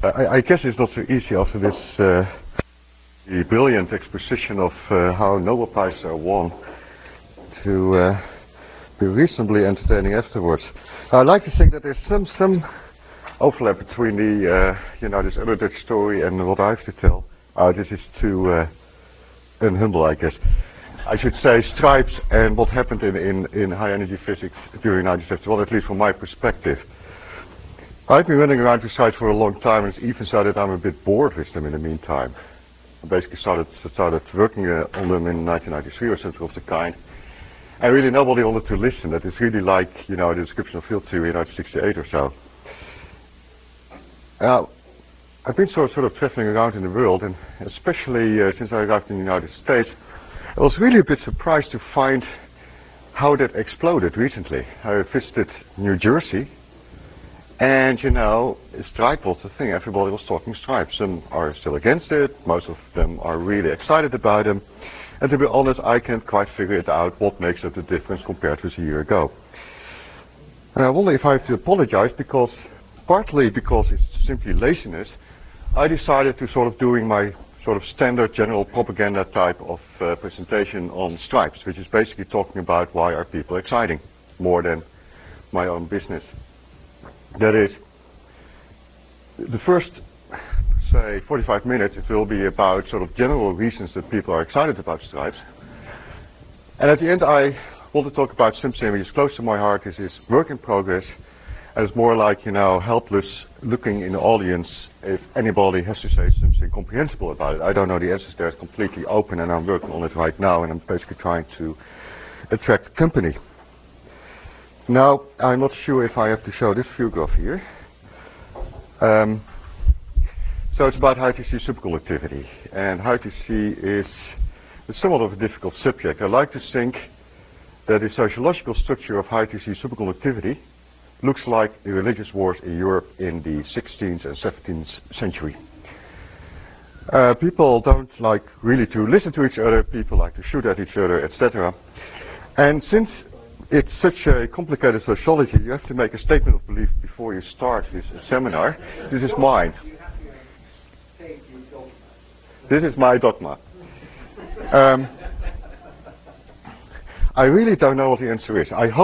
I guess it's not so easy after this the brilliant exposition of how Nobel Prizes are won to be reasonably entertaining afterwards. I'd like to think that there's some overlap between the this other Dutch story and what I have to tell. This is too unhumble, I guess. I should say stripes and what happened in high energy physics during 1971, at least from my perspective. I've been running around with stripes for a long time, and it's even so that I'm a bit bored with them in the meantime. I basically started working on them in 1993 or something of the kind. And really nobody wanted to listen. That is really like, the description of field theory in 1968 or so. I've been sort of traveling around in the world, and especially since I arrived in the United States, I was really a bit surprised to find how that exploded recently. I visited New Jersey, and stripe was the thing. Everybody was talking stripes. Some are still against it. Most of them are really excited about them. And to be honest, I can't quite figure it out what makes up the difference compared with a year ago. And I wonder if I have to apologize partly because it's simply laziness. I decided to sort of doing my sort of standard general propaganda type of presentation on stripes, which is basically talking about why are people exciting more than my own business. That is, the first, say, 45 minutes, it will be about sort of general reasons that people are excited about stripes. And at the end, I want to talk about something which is close to my heart. This is work in progress. And it's more like, helpless looking in the audience if anybody has to say something comprehensible about it. I don't know the answers there. It's completely open, and I'm working on it right now, and I'm basically trying to attract company. Now, I'm not sure if I have to show this view graph here. So it's about high TC superconductivity. And high TC is somewhat of a difficult subject. I like to think that the sociological structure of high TC superconductivity looks like the religious wars in Europe in the 16th and 17th century. People don't like really to listen to each other. People like to shoot at each other, etc. And since it's such a complicated sociology, you have to make a statement of belief before you start this seminar. This is mine. This is my dogma. I really don't know what the answer is. I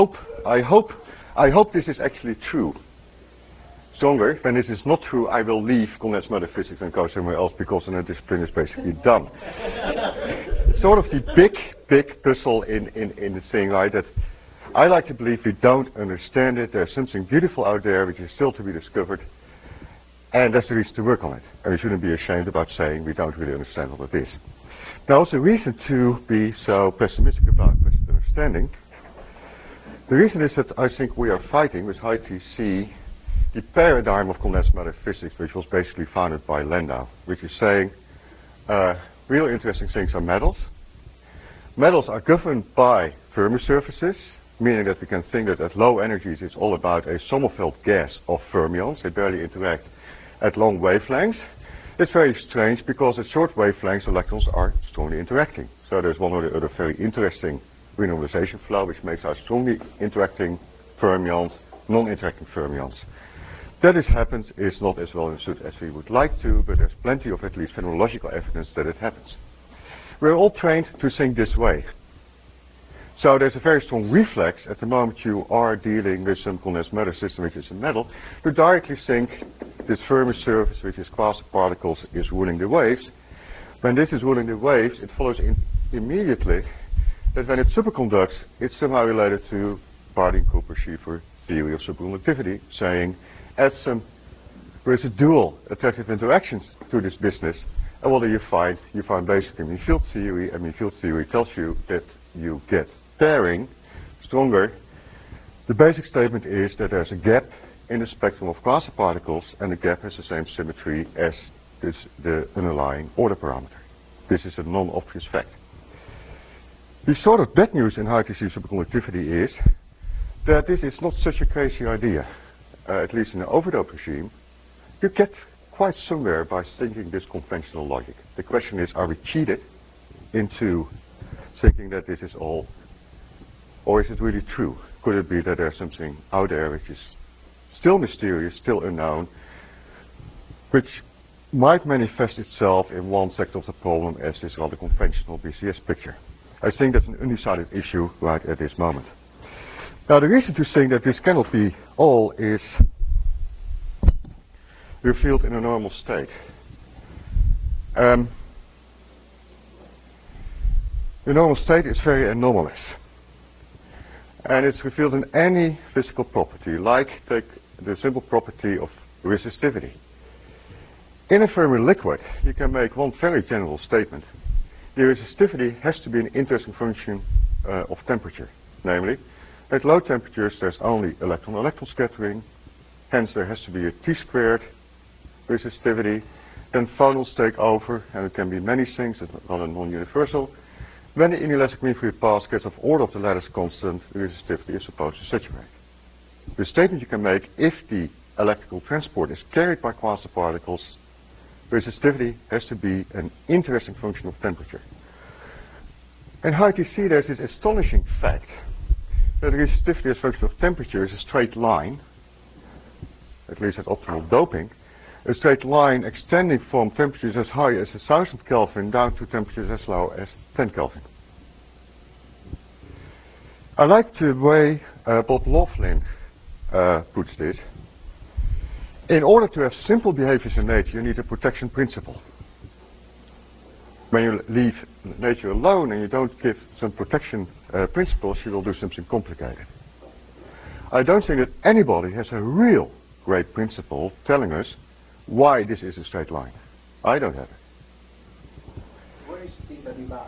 hope this is actually true. Stronger, when this is not true, I will leave condensed matter physics and go somewhere else, because then the discipline is basically done. It's sort of the big puzzle in the thing, right? That I like to believe we don't understand it. There's something beautiful out there which is still to be discovered, and that's the reason to work on it. And we shouldn't be ashamed about saying we don't really understand what it is. Now, it's a reason to be so pessimistic about present understanding. The reason is that I think we are fighting with high TC the paradigm of condensed matter physics, which was basically founded by Landau, which is saying real interesting things are metals. Metals are governed by Fermi surfaces, meaning that we can think that at low energies it's all about a Sommerfeld gas of fermions. They barely interact at long wavelengths. It's very strange because at short wavelengths electrons are strongly interacting. So there's one or the other very interesting renormalization flow which makes our strongly interacting fermions non-interacting fermions. That this happens is not as well understood as we would like to, but there's plenty of at least phenomenological evidence that it happens. We're all trained to think this way. So there's a very strong reflex at the moment you are dealing with some condensed matter system which is a metal, to directly think this Fermi surface, which is quasi-particles, is ruling the waves. When this is ruling the waves, it follows immediately that when it superconducts, it's somehow related to Bardeen-Cooper-Schiefer theory of superconductivity, saying add some residual attractive interactions to this business, and what do you find? You find basically mean field theory, and mean field theory tells you that you get pairing stronger. The basic statement is that there's a gap in the spectrum of quasi-particles, and the gap has the same symmetry as the underlying order parameter. This is a non-obvious fact. The sort of bad news in high TC superconductivity is that this is not such a crazy idea. At least in an overdope regime, you get quite somewhere by thinking this conventional logic. The question is, are we cheated into thinking that this is all, or is it really true? Could it be that there's something out there which is still mysterious, still unknown, which might manifest itself in one sector of the problem as this rather conventional BCS picture. I think that's an undecided issue right at this moment. Now the reason to think that this cannot be all is revealed in a normal state. The normal state is very anomalous. And it's revealed in any physical property, like take the simple property of resistivity. In a Fermi liquid, you can make one very general statement. The resistivity has to be an interesting function of temperature. Namely, at low temperatures there's only electron-electron scattering, hence there has to be a T-squared resistivity. Then phonons take over, and it can be many things, it's not a non-universal. When the inelastic mean-free path gets of order of the lattice constant, the resistivity is supposed to saturate. The statement you can make, if the electrical transport is carried by quasi-particles, resistivity has to be an interesting function of temperature. In high TC there's this astonishing fact that resistivity as a function of temperature is a straight line, at least at optimal doping, a straight line extending from temperatures as high as 1000 Kelvin down to temperatures as low as 10 Kelvin. I like the way Bob Laughlin puts this. In order to have simple behaviors in nature, you need a protection principle. When you leave nature alone and you don't give some protection principles, you will do something complicated. I don't think that anybody has a real great principle telling us why this is a straight line. I don't have it. Where is theta divide?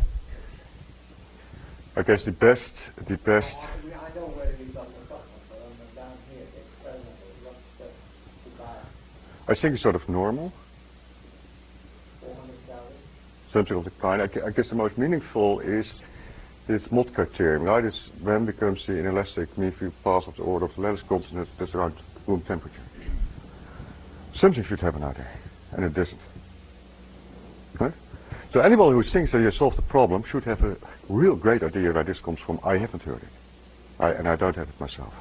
I guess the best. I know where it is on the top, but down here, the experiment, what's the divide? I think it's sort of normal. 400,000? Something of the kind. I guess the most meaningful is this Motka theorem, right? This when becomes the inelastic mean-free path of the order of the lattice constant that's around room temperature. Something should happen out there, and it doesn't. Right? So anybody who thinks that you solved the problem should have a real great idea where this comes from. I haven't heard it. And I don't have it myself.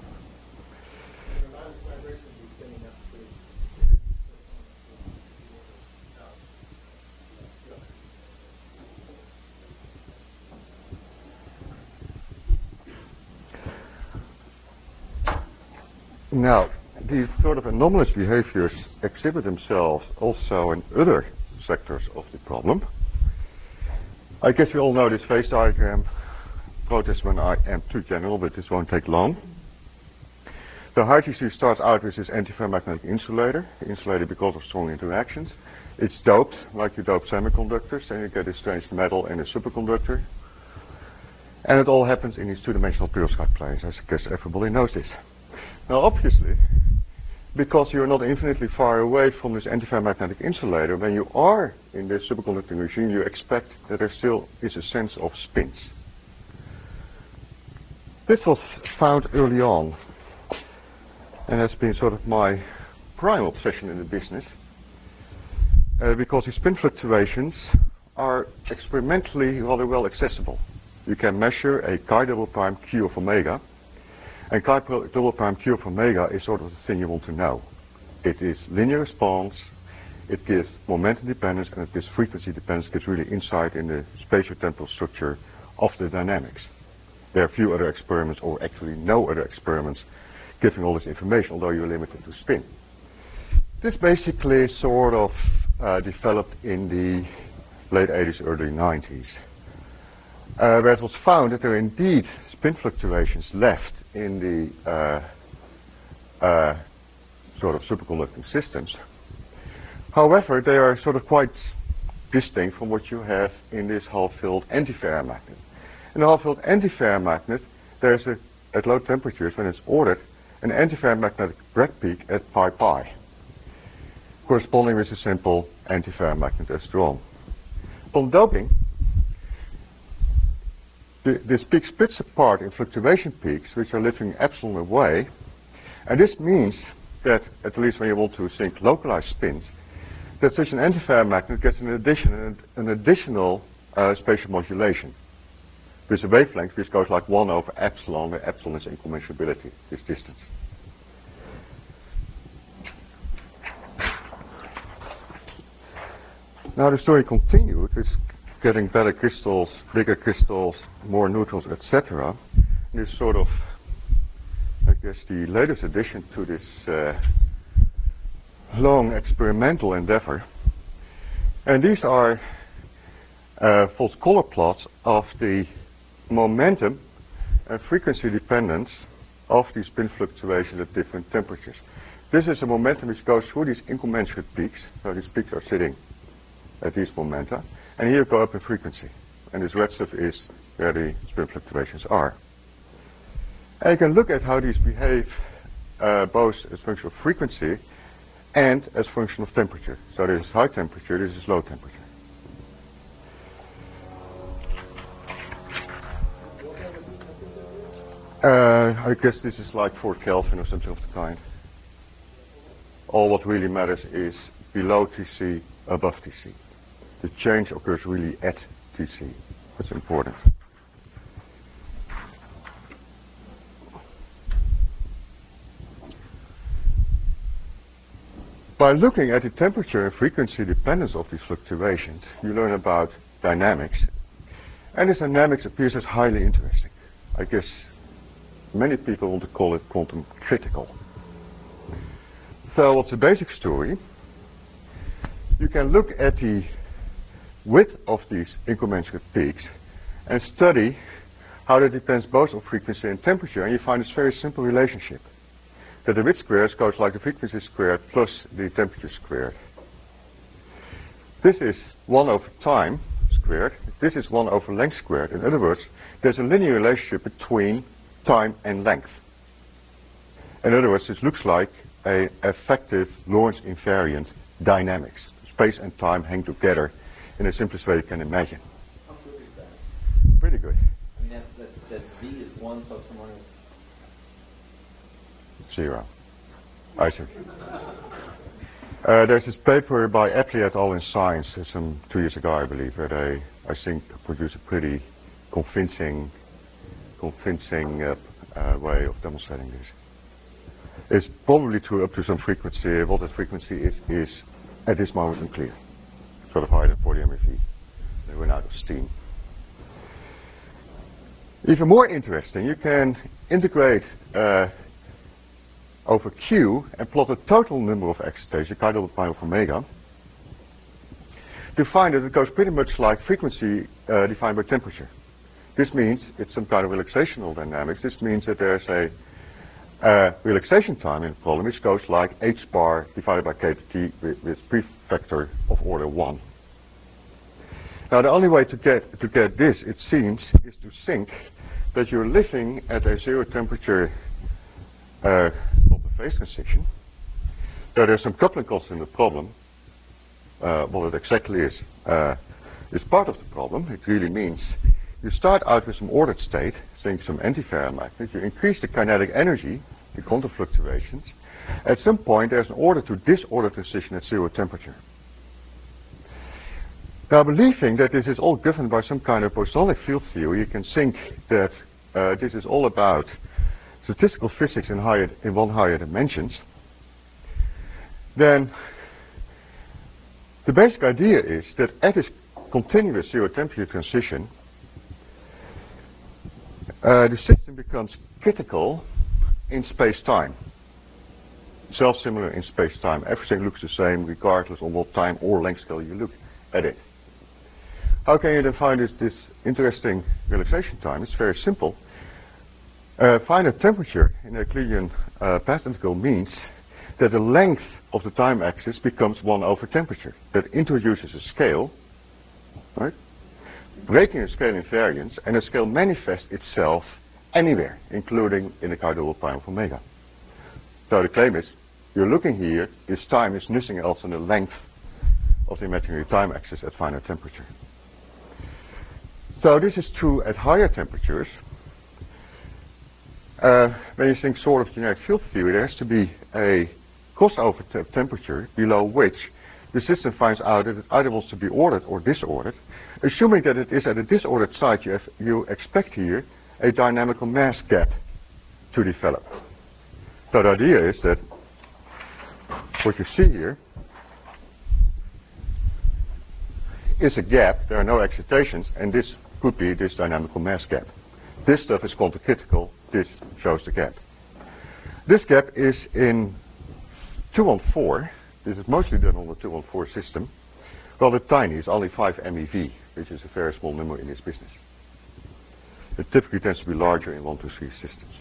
Now, these sort of anomalous behaviors exhibit themselves also in other sectors of the problem. I guess you all know this phase diagram. Protest when I am too general, but this won't take long. The high TC starts out with this antiferromagnetic insulator, insulated because of strong interactions. It's doped like you dope semiconductors, and you get this strange metal in a superconductor. And it all happens in these two-dimensional perovskite planes. I guess everybody knows this. Now obviously, because you're not infinitely far away from this antiferromagnetic insulator, when you are in this superconducting regime, you expect that there still is a sense of spins. This was found early on, and has been sort of my prime obsession in the business, because the spin fluctuations are experimentally rather well accessible. You can measure a chi double prime q of omega, and chi double prime q of omega is sort of the thing you want to know. It is linear response, it gives momentum dependence, and it gives frequency dependence. It gives really insight in the spatio-temporal structure of the dynamics. There are few other experiments, or actually no other experiments, giving all this information, although you're limited to spin. This basically sort of developed in the late 80s, early 90s, where it was found that there are indeed spin fluctuations left in the sort of superconducting systems. However, they are sort of quite distinct from what you have in this half-filled antiferromagnet. In a half-filled antiferromagnet, there's at low temperatures, when it's ordered, an antiferromagnetic Bragg peak at pi pi, corresponding with a simple antiferromagnet as drawn. Upon doping, this peak splits apart in fluctuation peaks, which are living epsilon away, and this means that, at least when you want to think localized spins, that such an antiferromagnet gets an additional spatial modulation with a wavelength which goes like 1 over epsilon, where epsilon is incommensurability, this distance. Now the story continued with getting better crystals, bigger crystals, more neutrons, etc. This sort of, I guess, the latest addition to this long experimental endeavor. And these are false color plots of the momentum and frequency dependence of these spin fluctuations at different temperatures. This is a momentum which goes through these incommensurate peaks. So these peaks are sitting at these momenta. And here go up in frequency. And this red stuff is where the spin fluctuations are. And you can look at how these behave both as function of frequency and as function of temperature. So this is high temperature, this is low temperature. I guess this is like 4 Kelvin or something of the kind. All what really matters is below Tc, above Tc. The change occurs really at Tc. That's important. By looking at the temperature and frequency dependence of these fluctuations, you learn about dynamics. And this dynamics appears as highly interesting. I guess many people want to call it quantum critical. So what's the basic story? You can look at the width of these incommensurate peaks and study how that depends both on frequency and temperature, and you find this very simple relationship. That the width squared goes like the frequency squared plus the temperature squared. This is 1 over time squared. This is 1 over length squared. In other words, there's a linear relationship between time and length. In other words, this looks like an effective Lorentz invariant dynamics. Space and time hang together in the simplest way you can imagine. How good is that? Pretty good. I mean, that V is 1 plus or minus 0. I see. There's this paper by Epley et al. In Science some 2 years ago, I believe, where they, I think, produced a pretty convincing way of demonstrating this. It's probably true up to some frequency. What that frequency is at this moment unclear. Sort of higher than 40 MeV. They run out of steam. Even more interesting, you can integrate over Q and plot the total number of excitations, chi double prime of omega, to find that it goes pretty much like frequency defined by temperature. This means it's some kind of relaxational dynamics. This means that there's a relaxation time in the problem which goes like h bar divided by k to t with prefactor of order 1. Now the only way to get this, it seems, is to think that you're living at a 0 temperature called the phase transition. So there's some coupling costs in the problem. What it exactly is part of the problem. It really means you start out with some ordered state, think some antiferromagnet. You increase the kinetic energy, the quantum fluctuations. At some point, there's an order to disorder transition at 0 temperature. Now, believing that this is all governed by some kind of bosonic field theory, you can think that this is all about statistical physics in one higher dimensions. Then, the basic idea is that at this continuous 0 temperature transition, the system becomes critical in space-time. Self-similar in space-time. Everything looks the same regardless on what time or length scale you look at it. How can you then find this interesting relaxation time? It's very simple. Finite temperature in a Euclidean path integral means that the length of the time axis becomes 1 over temperature. That introduces a scale, right? Breaking a scale invariance, and a scale manifests itself anywhere, including in the chi double prime of omega. So the claim is, you're looking here, this time is nothing else than the length of the imaginary time axis at finite temperature. So this is true at higher temperatures. When you think sort of generic field theory, there has to be a crossover temperature below which the system finds out that it either wants to be ordered or disordered. Assuming that it is at a disordered site, you expect here a dynamical mass gap to develop. So the idea is that what you see here is a gap, there are no excitations, and this could be this dynamical mass gap. This stuff is quantum critical, this shows the gap. This gap is in 214. This is mostly done on the 214 system. Well, it's tiny, it's only 5 MeV, which is a very small number in this business. It typically tends to be larger in 1, 2, 3 systems.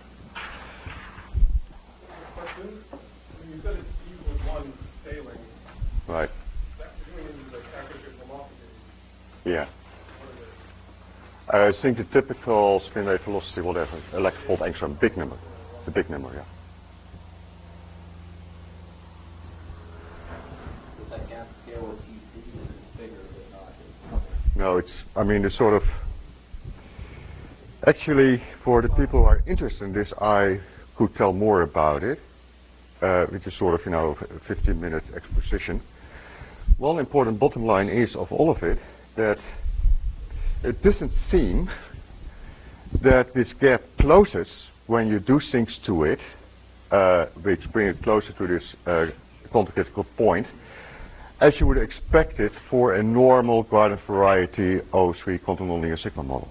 Question? When you said it's E equals 1 scaling, Right. that's doing into the characteristic velocity. Yeah. What is it? I think the typical spin wave velocity, whatever, electron volt angstrom, big number. It's a big number, yeah. Does that gap scale with TC? Is it bigger but not? No, it's, I mean, the sort of, actually, for the people who are interested in this, I could tell more about it, which is sort of, you know, a 15-minute exposition. One important bottom line is, of all of it, that it doesn't seem that this gap closes when you do things to it, which bring it closer to this quantum critical point, as you would expect it for a normal garden variety O3 quantum nonlinear sigma model.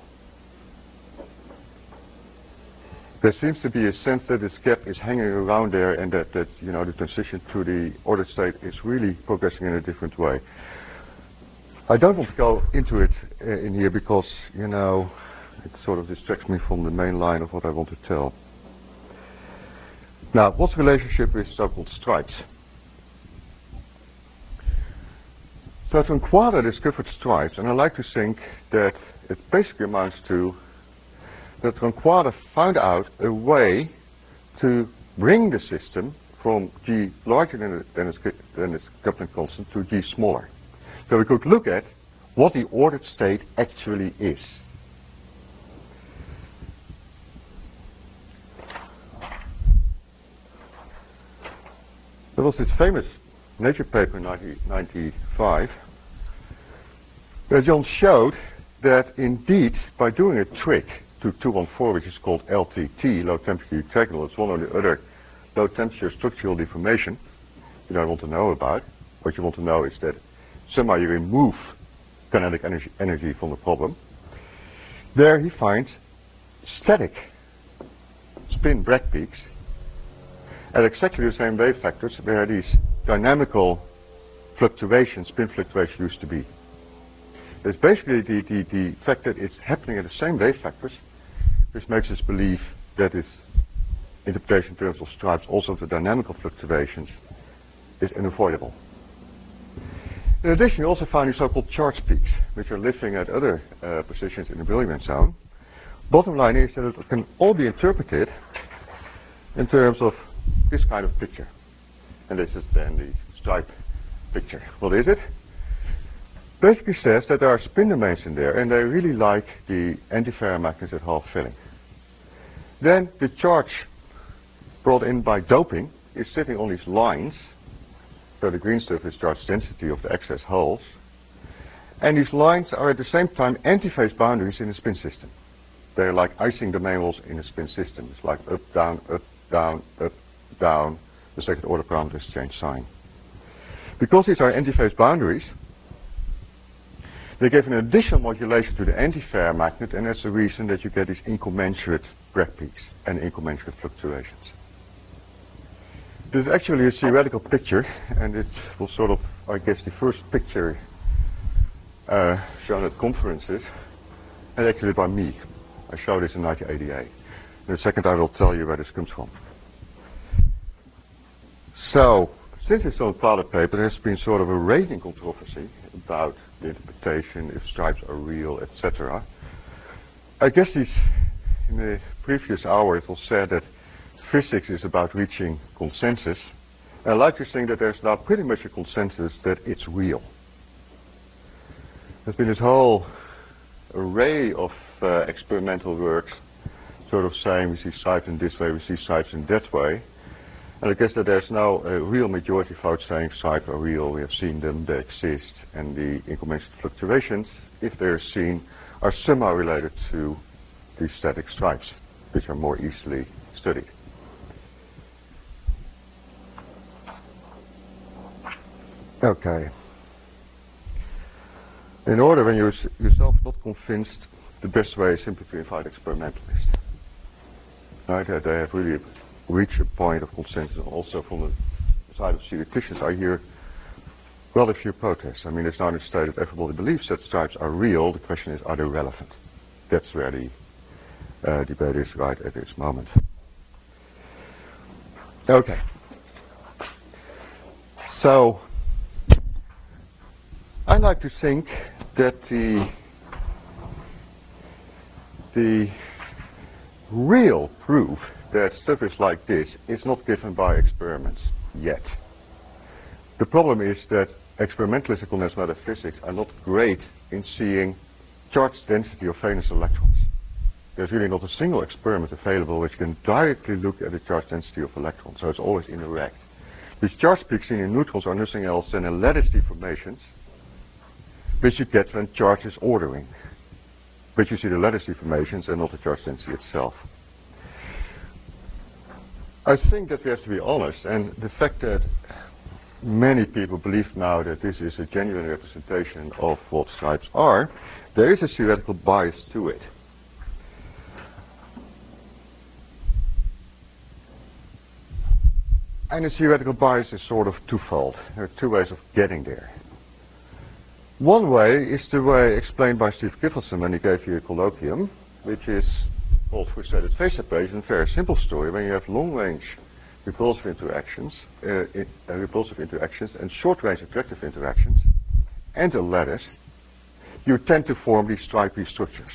There seems to be a sense that this gap is hanging around there, and that you know, the transition to the ordered state is really progressing in a different way. I don't want to go into it in here because, you know, it sort of distracts me from the main line of what I want to tell. Now, what's the relationship with so-called stripes? So Tranquada discovered stripes, and I like to think that it basically amounts to that Tranquada found out a way to bring the system from G larger than its coupling constant to G smaller. So we could look at what the ordered state actually is. There was this famous Nature paper in 1995 where John showed that indeed by doing a trick to 214, which is called LTT, low temperature tetragonal, it's one or the other low temperature structural deformation you don't want to know about. What you want to know is that somehow you remove kinetic energy from the problem. There he finds static spin Bragg peaks at exactly the same wave factors where these dynamical fluctuations, spin fluctuations used to be. It's basically the fact that it's happening at the same wave factors which makes us believe that this interpretation in terms of stripes, also the dynamical fluctuations, is unavoidable. In addition, we also found these so-called charge peaks, which are living at other positions in the Brillouin zone. Bottom line is that it can all be interpreted in terms of this kind of picture. And this is then the stripe picture. What is it? Basically says that there are spin domains in there, and they really like the antiferromagnets at half filling. Then the charge brought in by doping is sitting on these lines. So the green stuff is charge density of the excess holes. And these lines are at the same time antiphase boundaries in a spin system. They're like icing domain walls in a spin system. It's like up, down, up, down, up, down. The second order parameters change sign. Because these are antiphase boundaries, they give an additional modulation to the antiferromagnet, and that's the reason that you get these incommensurate Bragg peaks and incommensurate fluctuations. This is actually a theoretical picture, and it was sort of, I guess, the first picture shown at conferences, and actually by me. I showed this in 1988. In a second I will tell you where this comes from. So, since it's on pilot paper, there's been sort of a raging controversy about the interpretation, if stripes are real, etc. I guess in the previous hour it was said that physics is about reaching consensus. And I like to think that there's now pretty much a consensus that it's real. There's been this whole array of experimental works sort of saying we see stripes in this way, we see stripes in that way. And I guess that there's now a real majority vote saying stripes are real, we have seen them, they exist, and the incommensurate fluctuations, if they're seen, are somehow related to these static stripes, which are more easily studied. Okay. In order, when you're yourself not convinced, the best way is simply to invite experimentalists. Right? They have really reached a point of consensus. Also from the side of theoreticians, I hear rather few protests. I mean, it's now stated everybody believes that stripes are real. The question is, are they relevant? That's where the debate is right at this moment. Okay. So, I like to think that the real proof that stuff is like this is not given by experiments yet. The problem is that experimentalists in condensed matter physics are not great in seeing charge density of valence electrons. There's really not a single experiment available which can directly look at the charge density of electrons, so it's always indirect. These charge peaks seen in neutrons are nothing else than a lattice deformations which you get when charge is ordering. But you see the lattice deformations and not the charge density itself. I think that we have to be honest, and the fact that many people believe now that this is a genuine representation of what stripes are, there is a theoretical bias to it. And the theoretical bias is sort of twofold. There are two ways of getting there. One way is the way explained by Steve Giffelsson when he gave you a colloquium, which is called frustrated phase separation. A very simple story. When you have long-range repulsive interactions and short-range attractive interactions, and a lattice, you tend to form these stripy structures.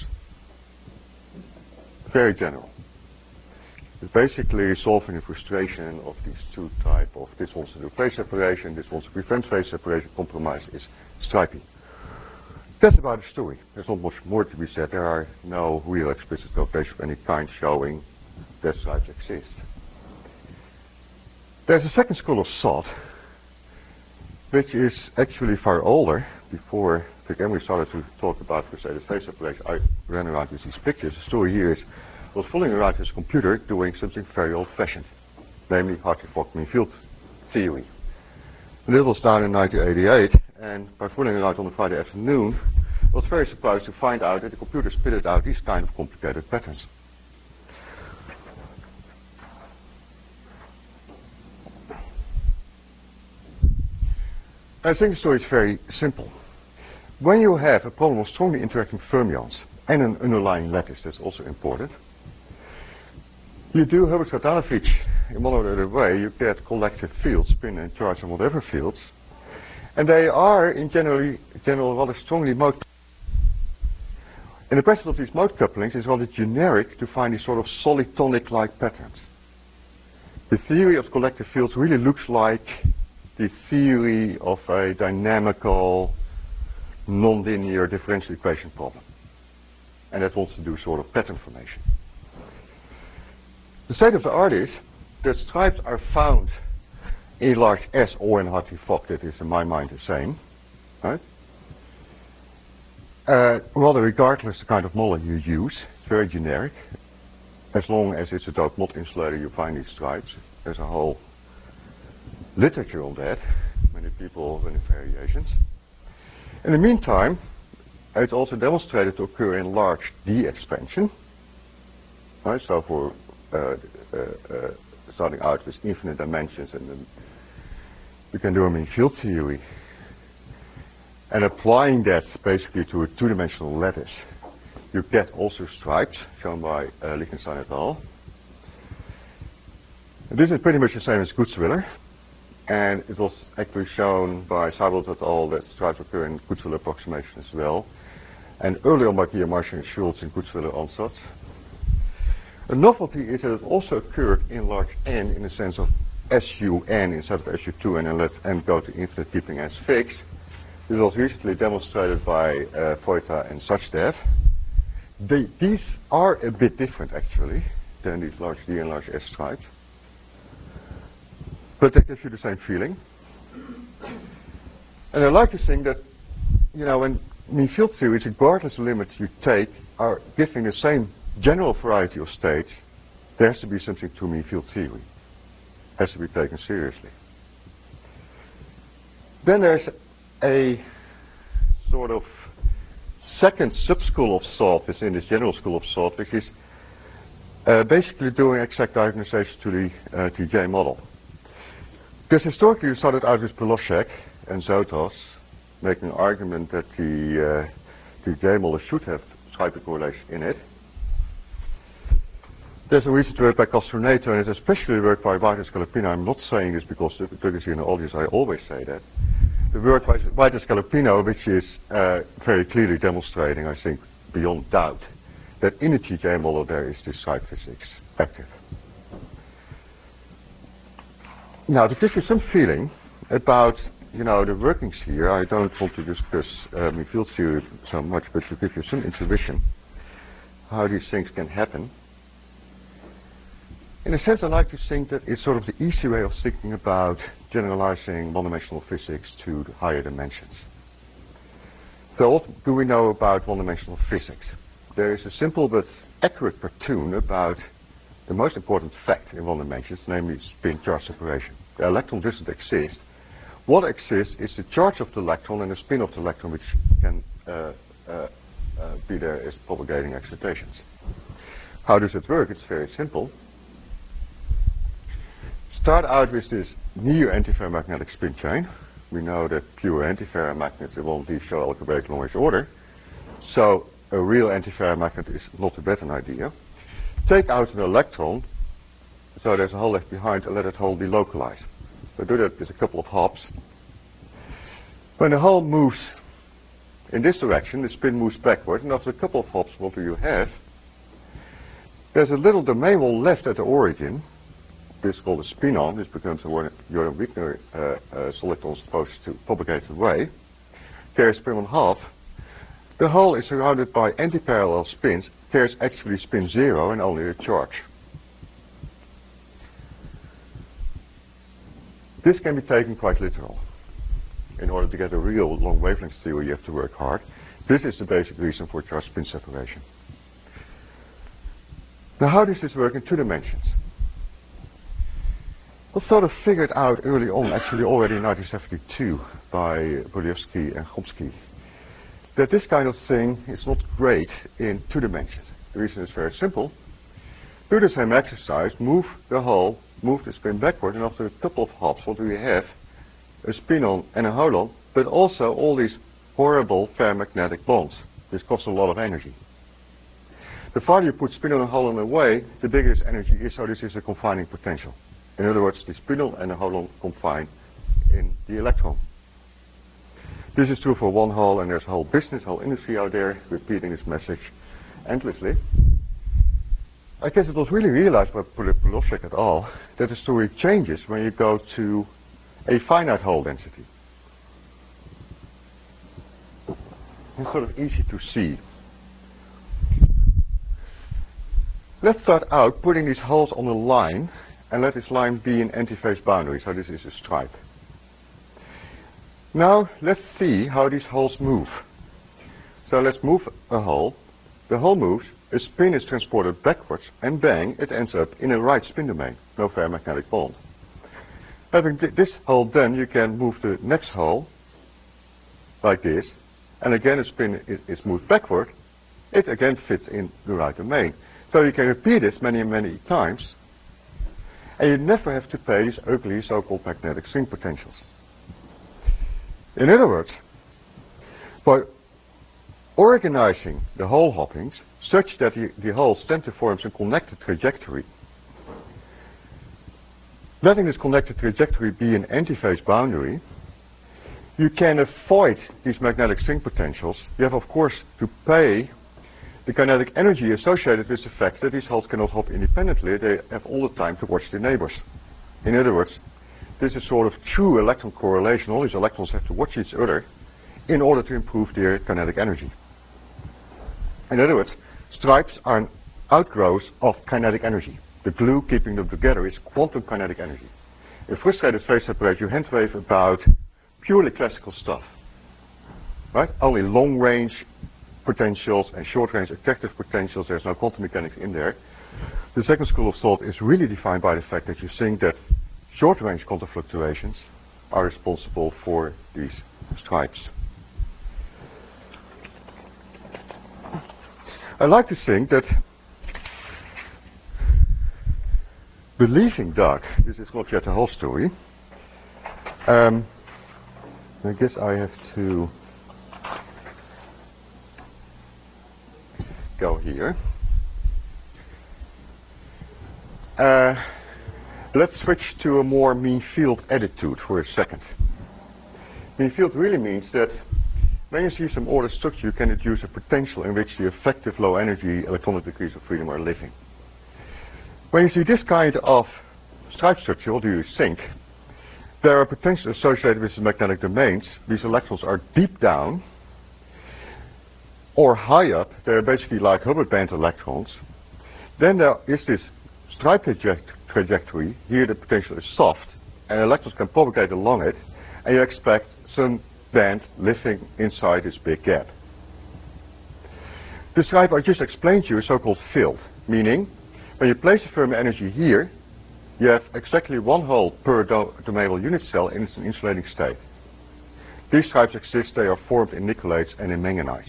Very general. It's basically solving the frustration of these two types of this wants to do phase separation, this wants to prevent phase separation, compromise is stripy. That's about the story. There's not much more to be said. There are no real explicit calculations of any kind showing that stripes exist. There's a second school of thought, which is actually far older. Before again we started to talk about frustrated phase separation, I ran around with these pictures. The story here is I was fooling around with his computer doing something very old-fashioned, namely Hartree-Fock-Mean field theory. And it was done in 1988, and by fooling around on a Friday afternoon, I was very surprised to find out that the computer spitted out these kind of complicated patterns. I think the story is very simple. When you have a problem of strongly interacting fermions and an underlying lattice, that's also important, you do Hilbert-Bogdanovich in one or other way, you get collective fields, spin and charge and whatever fields, and they are in general rather strongly mode. And the presence of these mode couplings is rather generic to find these sort of solitonic-like patterns. The theory of collective fields really looks like the theory of a dynamical, nonlinear differential equation problem. And that wants to do sort of pattern formation. The state of the art is that stripes are found in large S or in Hartree-Fock. That is, in my mind, the same. Right? Rather, regardless the kind of model you use, it's very generic. As long as it's a doped Mott insulator, you find these stripes. There's a whole literature on that. Many people, many variations. In the meantime, it's also demonstrated to occur in large D expansion. Right? So for starting out with infinite dimensions, and then you can do them in field theory. And applying that basically to a two-dimensional lattice, you get also stripes, shown by Lichtenstein et al. And this is pretty much the same as Gutzwiller, and it was actually shown by Seibold et al. That stripes occur in Gutzwiller approximation as well. And earlier on by Marshall and Schultz in Gutzwiller ansatz. A novelty is that it also occurred in large N in the sense of SUN instead of SU2 and then let N go to infinite keeping S fixed. This was recently demonstrated by Voita and Sachdev. These are a bit different actually than these large D and large S stripes. But that gives you the same feeling. And I like to think that, you know, when mean field theories, regardless of the limits you take, are giving the same general variety of states, there has to be something to mean field theory. It has to be taken seriously. Then there's a sort of second sub-school of thought within this general school of thought, which is basically doing exact diagonalization to the TJ model. Because historically we started out with Polosek and Zotos, making an argument that the TJ model should have stripe correlation in it. There's a recent work by Castroneto, and it's especially work by White and Scalapino. I'm not saying this because Doug is here in the audience, I always say that. The work by White and Scalapino, which is very clearly demonstrating, I think, beyond doubt, that in the TJ model there is this stripe physics active. Now, to give you some feeling about, the workings here, I don't want to discuss field theory so much, but to give you some intuition how these things can happen. In a sense, I like to think that it's sort of the easy way of thinking about generalizing one-dimensional physics to the higher dimensions. So what do we know about one-dimensional physics? There is a simple but accurate cartoon about the most important fact in one dimensions, namely spin-charge separation. The electron doesn't exist. What exists is the charge of the electron and the spin of the electron, which can be there as propagating excitations. How does it work? It's very simple. Start out with this near antiferromagnetic spin chain. We know that pure antiferromagnets in 1D show algebraic long-range order. So a real antiferromagnet is not a better idea. Take out an electron, so there's a hole left behind, and let that hole delocalize. So do that with a couple of hops. When the hole moves in this direction, the spin moves backward, and after a couple of hops, what do you have? There's a little domain wall left at the origin. This is called a spin-on. This becomes a Jordan-Wigner solitron supposed to propagate away. There's spin on half. The hole is surrounded by antiparallel spins. There's actually spin 0 and only a charge. This can be taken quite literal. In order to get a real long wavelength theory, you have to work hard. This is the basic reason for charge spin separation. Now, how does this work in 2 dimensions? Was sort of figured out early on, actually already in 1972, by Bolyevsky and Chomsky, that this kind of thing is not great in 2 dimensions. The reason is very simple. Do the same exercise, move the hole, move the spin backward, and after a couple of hops, what do we have? A spin-on and a hole-on, but also all these horrible ferromagnetic bonds. This costs a lot of energy. The farther you put spin-on and hole-on away, the bigger this energy is, so this is a confining potential. In other words, the spin-on and the hole-on confine in the electron. This is true for one hole, and there's a whole business, whole industry out there repeating this message endlessly. I guess it was really realized by Polosek et al. That the story changes when you go to a finite hole density. It's sort of easy to see. Let's start out putting these holes on a line, and let this line be an antiphase boundary, so this is a stripe. Now let's see how these holes move. So let's move a hole. The hole moves, a spin is transported backwards, and bang, it ends up in a right spin domain, no ferromagnetic bond. Having this hole done, you can move the next hole like this, and again a spin is moved backward. It again fits in the right domain. So you can repeat this many and many times, and you never have to pay these ugly so-called magnetic swing potentials. In other words, by organizing the hole hoppings such that the holes tend to form a connected trajectory, letting this connected trajectory be an antiphase boundary, you can avoid these magnetic swing potentials. You have, of course, to pay the kinetic energy associated with the fact that these holes cannot hop independently. They have all the time to watch their neighbors. In other words, this is sort of true electron correlation. All these electrons have to watch each other in order to improve their kinetic energy. In other words, stripes are an outgrowth of kinetic energy. The glue keeping them together is quantum kinetic energy. In frustrated phase separation, you hand wave about purely classical stuff. Right? Only long-range potentials and short-range attractive potentials. There's no quantum mechanics in there. The second school of thought is really defined by the fact that you think that short-range quantum fluctuations are responsible for these stripes. I like to think that believing Doug, this is not yet the whole story. I guess I have to go here. Let's switch to a more mean field attitude for a second. Mean field really means that when you see some ordered structure, you can deduce a potential in which the effective low energy electronic degrees of freedom are living. When you see this kind of stripe structure, what do you think? There are potentials associated with the magnetic domains. These electrons are deep down or high up. They're basically like Hubbard band electrons. Then there is this stripe trajectory. Here the potential is soft, and electrons can propagate along it, and you expect some band living inside this big gap. The stripe I just explained to you is so-called filled, meaning when you place a Fermi energy here, you have exactly one hole per domainal unit cell in its insulating state. These stripes exist, they are formed in nicolates and in manganites.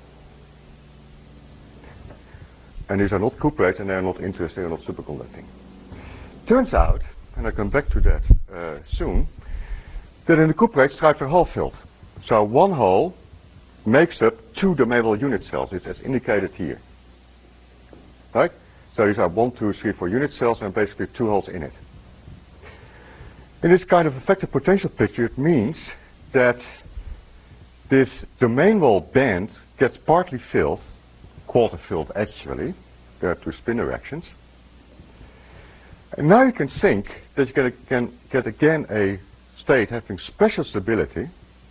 And these are not cuprates, and they are not interesting, they are not superconducting. Turns out, and I'll come back to that soon, that in the cuprate stripes are hole filled. So one hole makes up two domainal unit cells. It's as indicated here. Right? So these are 1, 2, 3, 4 unit cells and basically two holes in it. In this kind of effective potential picture, it means that this domain wall band gets partly filled, quarter filled actually. There are two spin directions. And now you can think that you can get again a state having special stability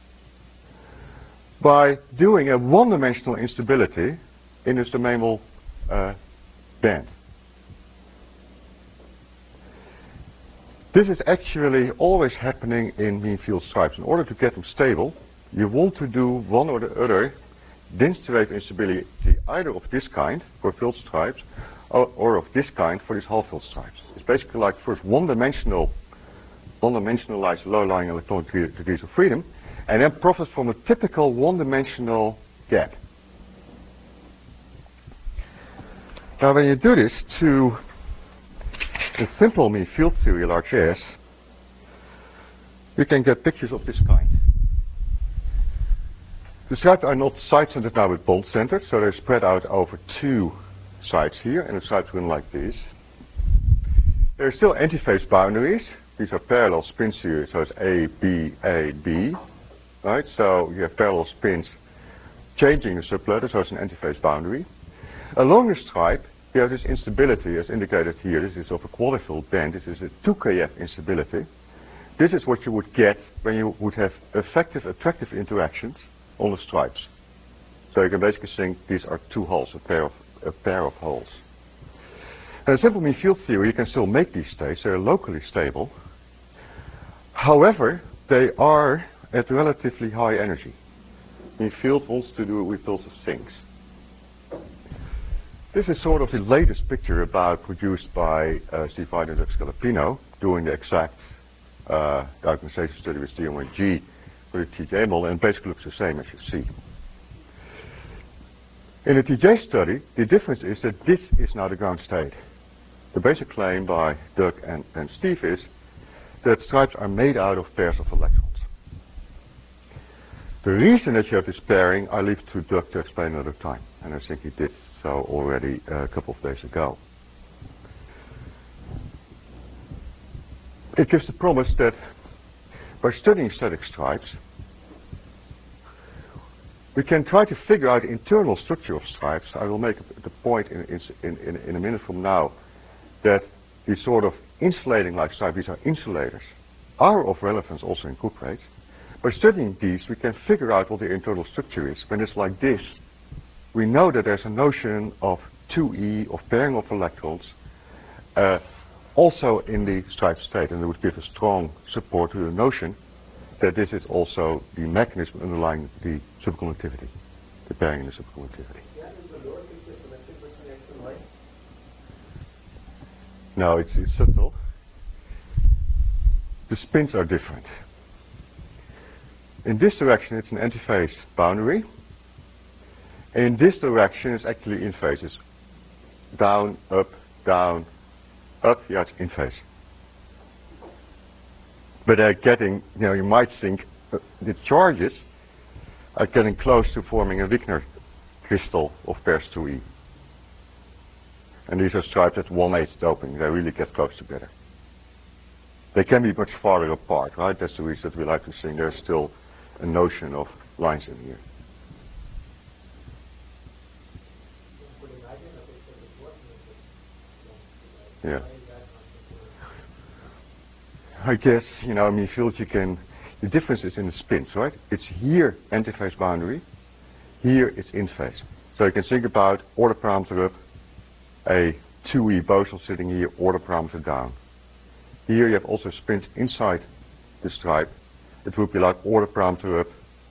by doing a one-dimensional instability in this domain wall band. This is actually always happening in mean field stripes. In order to get them stable, you want to do one or the other density wave instability, either of this kind for filled stripes or of this kind for these half-filled stripes. It's basically like first one-dimensionalized low-lying electronic degrees of freedom, and then profit from a typical one-dimensional gap. Now when you do this to a simple mean field theory large S, you can get pictures of this kind. The stripes are not side-centered now with bond centered, so they're spread out over two sides here, and the stripes run like this. There are still antiphase boundaries. These are parallel spin series, so it's A, B, A, B. Right? So you have parallel spins changing the subletter, so it's an antiphase boundary. Along the stripe, you have this instability as indicated here. This is of a quadrifilled band. This is a 2kF instability. This is what you would get when you would have effective attractive interactions on the stripes. So you can basically think these are two holes, a pair of holes. And in simple mean field theory, you can still make these states. They're locally stable. However, they are at relatively high energy. Mean field wants to do repulsive things. This is sort of the latest picture produced by Steve Hyde and Doug Scalapino, doing the exact optimization study with DM1G for the TJ model, and basically looks the same as you see. In the TJ study, the difference is that this is now the ground state. The basic claim by Doug and Steve is that stripes are made out of pairs of electrons. The reason that you have this pairing, I leave to Doug to explain another time, and I think he did so already a couple of days ago. It gives the promise that by studying static stripes, we can try to figure out the internal structure of stripes. I will make the point in a minute from now that these sort of insulating like stripes, these are insulators, are of relevance also in cuprates. By studying these, we can figure out what the internal structure is. When it's like this, we know that there's a notion of 2E, of pairing of electrons, also in the striped state, and it would give a strong support to the notion that this is also the mechanism underlying the superconductivity, the pairing in the superconductivity. No, it's subtle. The spins are different. In this direction, it's an antiphase boundary. In this direction, it's actually in phases. Down, up, yeah, it's in phase. But they're getting, you might think the charges are getting close to forming a Wigner crystal of pairs 2e. And these are stripes at 1/8 doping. They really get close together. They can be much farther apart, right? That's the reason that we like to think there's still a notion of lines in here. Yeah. I guess, in field you can, the difference is in the spins, right? It's here antiphase boundary, here it's in phase. So you can think about order parameter up, a 2e boson sitting here, order parameter down. Here you have also spins inside the stripe. It would be like order parameter up,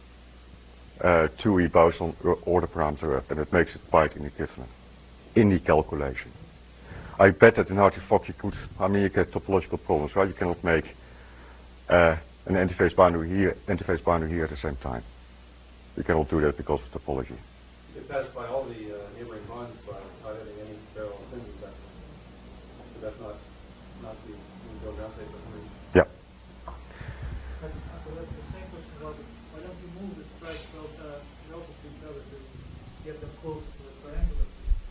2e boson, order parameter up, and it makes it quite inequivalent in the calculation. I bet that in Hartree-Fock you get topological problems, right? You cannot make an antiphase boundary here at the same time. You cannot do that because of topology. You can satisfy all the neighboring bonds by not having any parallel spins in that. So that's not the ground state of the Yeah. The same question was, why don't you move the stripes relative to each other to get them close to the triangular?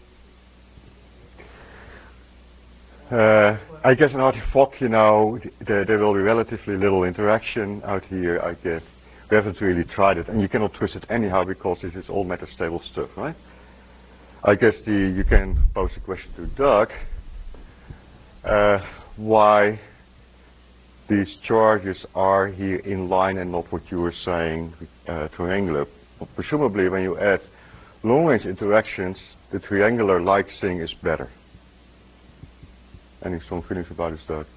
I guess in Hartree-Fock, there will be relatively little interaction out here, I guess. We haven't really tried it, and you cannot twist it anyhow because this is all metastable stuff, right? I guess you can pose a question to Doug, why these charges are here in line and not what you were saying, triangular. Presumably when you add long-range interactions, the triangular-like thing is better. Any strong feelings about this, Doug?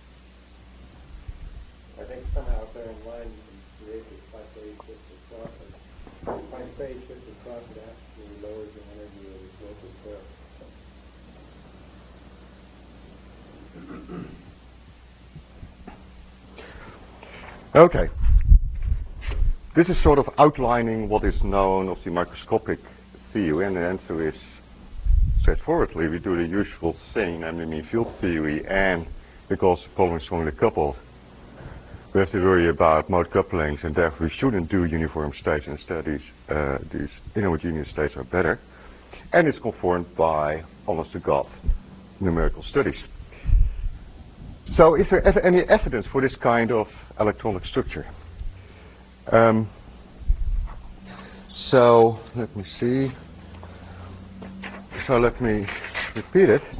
I think somehow if they're in line, you can create this by phase shift across. And by phase shift across, it actually lowers the energy of the local square. Okay. This is sort of outlining what is known of the microscopic theory, and the answer is straightforwardly, we do the usual thing, namely mean field theory, and because the problem is strongly coupled, we have to worry about mode couplings, and therefore we shouldn't do uniform states. Instead, these inhomogeneous states are better. And it's confirmed by, honest to God, numerical studies. So is there any evidence for this kind of electronic structure? So let me see. So let me repeat it.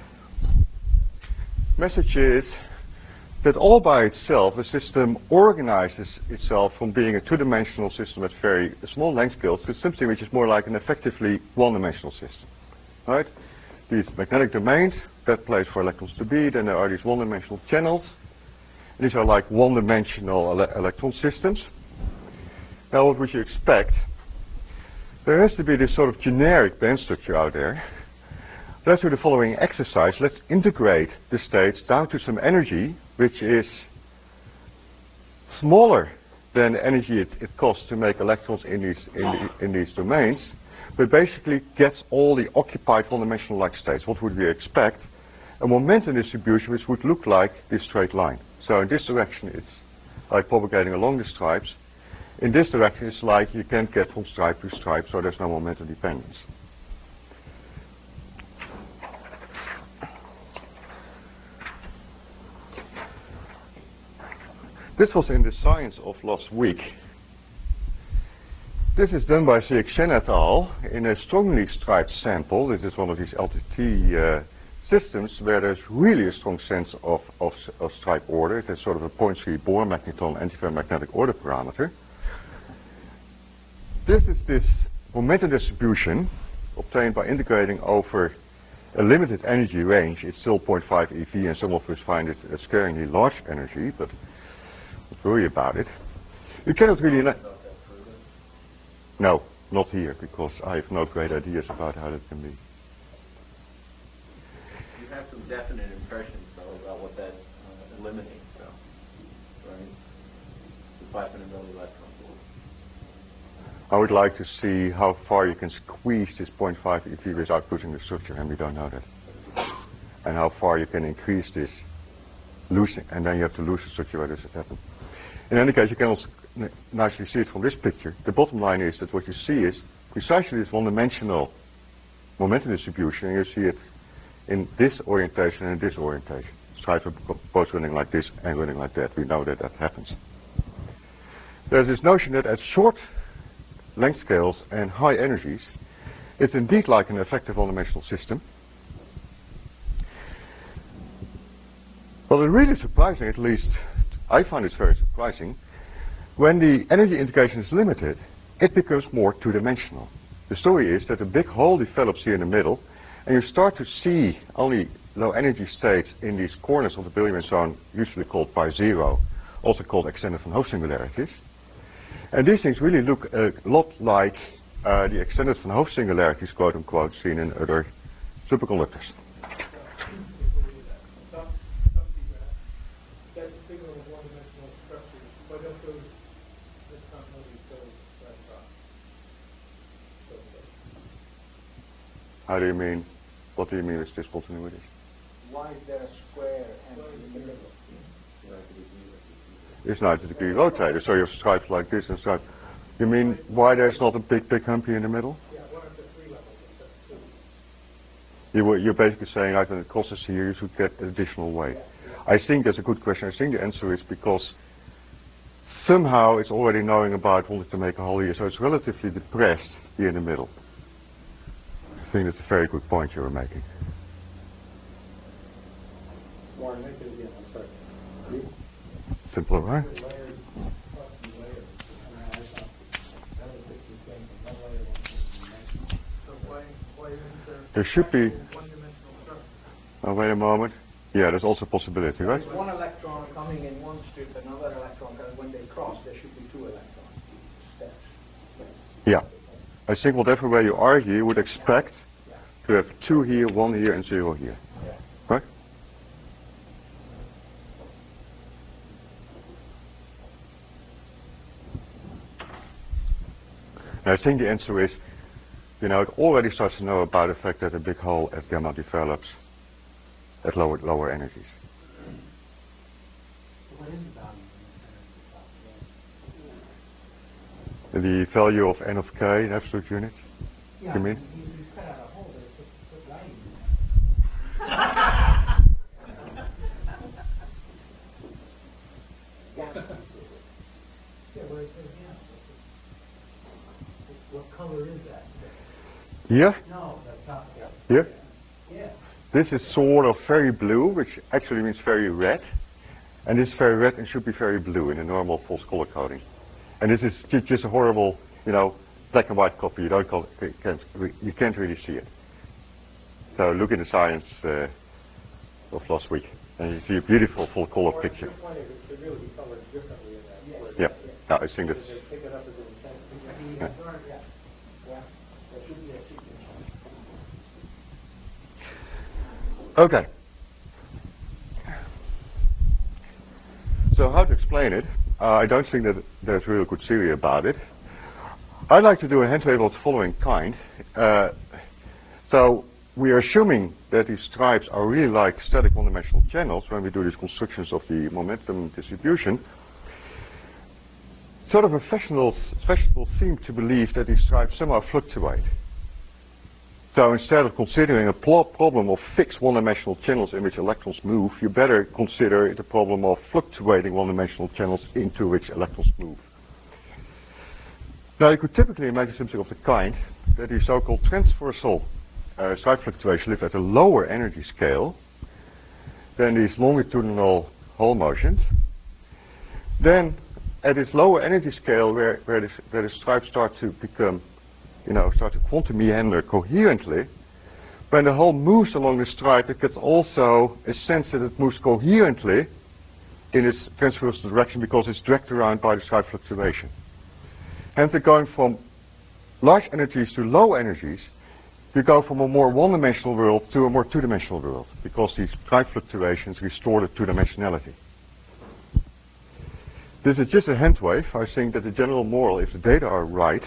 Message is that all by itself, a system organizes itself from being a two-dimensional system at very small length scales to something which is more like an effectively one-dimensional system. Right? These magnetic domains, that place for electrons to be, then there are these one-dimensional channels. These are like one-dimensional electron systems. Now what would you expect? There has to be this sort of generic band structure out there. Let's do the following exercise. Let's integrate the states down to some energy which is smaller than the energy it costs to make electrons in these domains, but basically gets all the occupied one-dimensional like states. What would we expect? A momentum distribution which would look like this straight line. So in this direction it's like propagating along the stripes. In this direction it's like you can't get from stripe to stripe, so there's no momentum dependence. This was in the Science of last week. This is done by Chen et al. In a strongly striped sample. This is one of these LTT systems where there's really a strong sense of stripe order. There's sort of a 0.3 Bohr magneton antiferromagnetic order parameter. This is this momentum distribution obtained by integrating over a limited energy range. It's still 0.5 eV, and some of us find it a scarily large energy, but don't worry about it. You cannot really... No, not here, because I have no great ideas about how that can be. You have some definite impressions, though, about what that eliminates, though, right? The 500 millielectron volt. I would like to see how far you can squeeze this 0.5 eV without losing the structure, and we don't know that. And how far you can increase this losing, and then you have to lose the structure. Where does it happen? In any case, you can also nicely see it from this picture. The bottom line is that what you see is precisely this one-dimensional momentum distribution, and you see it in this orientation and this orientation. Stripes are both running like this and running like that. We know that that happens. There's this notion that at short length scales and high energies, it's indeed like an effective one-dimensional system. Well, it's really surprising, at least I find it very surprising, when the energy integration is limited, it becomes more two-dimensional. The story is that a big hole develops here in the middle, and you start to see only low energy states in these corners of the Brillouin zone, usually called pi zero, also called extended van Hoogh singularities. And these things really look a lot like the extended van Hoogh singularities, quote unquote, seen in other superconductors. That's a signal of one-dimensional structures. Why don't those discontinuities go right across? How do you mean? What do you mean with discontinuities? Why is there a square and in the middle? It's 90 degree rotator, so you have stripes like this and stripes. You mean why there's not a big humpy in the middle? Yeah, one of the three levels instead of two. You're basically saying, like when it crosses here, you should get additional weight. I think that's a good question. I think the answer is because somehow it's already knowing about wanting to make a hole here, so it's relatively depressed here in the middle. I think that's a very good point you were making. Warren, make it again. I'm sorry. Simpler, right? Layers, plus the layers. I thought that was just the same thing. One layer, one dimensional. So why isn't There should be. one-dimensional structure? Oh, wait a moment. Yeah, there's also a possibility, right? There's one electron coming in one strip, another electron, because when they cross, there should be two electron steps. Yeah. I think whatever way you argue, you would expect to have 2 here, 1 here, and 0 here. Right? And I think the answer is, it already starts to know about the fact that a big hole at gamma develops at lower energies. What is the value? The value of n of k in absolute units, Yeah, you mean? you cut out a hole there, put light in Yeah, where it says yeah. What color is that? Here? No, the top. Here? Yeah. This is sort of very blue, which actually means very red. And this is very red and should be very blue in a normal false color coding. And this is just a horrible, black and white copy. You can't really see it. So look in the science of last week, and you see a beautiful full color picture. Your point is it should really be colored differently in that. Yeah, no, I think that's. They pick it up as an intent. Yeah. Yeah, there should be a sequence. Okay. So how to explain it? I don't think that there's really a good theory about it. I'd like to do a hand wave of the following kind. So we are assuming that these stripes are really like static one-dimensional channels when we do these constructions of the momentum distribution. Sort of professionals seem to believe that these stripes somehow fluctuate. So instead of considering a problem of fixed one-dimensional channels in which electrons move, you better consider the problem of fluctuating one-dimensional channels into which electrons move. Now you could typically imagine something of the kind that the so-called transversal stripe fluctuation live at a lower energy scale than these longitudinal Hall motions. Then at this lower energy scale where the stripes start to become start to quantum meander coherently, when the hole moves along the stripe, it gets also a sense that it moves coherently in its transversal direction because it's dragged around by the stripe fluctuation. Hence, they're going from large energies to low energies, you go from a more one-dimensional world to a more two-dimensional world because these stripe fluctuations restore the two-dimensionality. This is just a hand wave. I think that the general moral, if the data are right,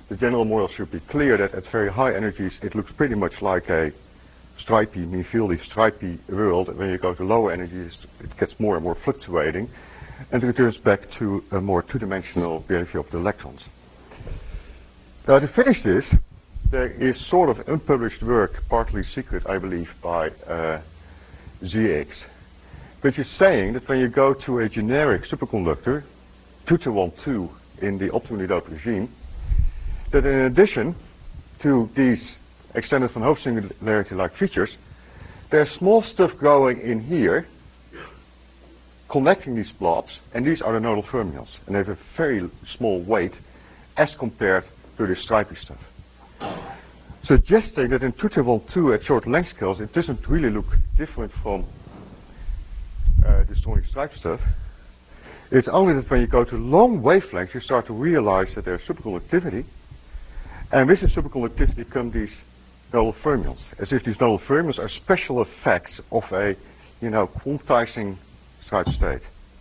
the general model should be clear that at very high energies it looks pretty much like a stripy, mean-fieldy, stripy world. And when you go to lower energies, it gets more and more fluctuating and returns back to a more two-dimensional behavior of the electrons. Now to finish this, there is sort of unpublished work, partly secret I believe, by ZX, which is saying that when you go to a generic superconductor, 2-to-1-2 in the optimally doped regime, that in addition to these extended van Hoff singularity-like features, there's small stuff going in here connecting these blobs, and these are the nodal fermions, and they have a very small weight as compared to the stripy stuff. Suggesting that in 2-to-1-2 at short length scales it doesn't really look different from the strongly striped stuff. It's only that when you go to long wavelengths you start to realize that there's superconductivity, and with the superconductivity come these nodal fermions, as if these nodal fermions are special effects of a, quantizing striped state.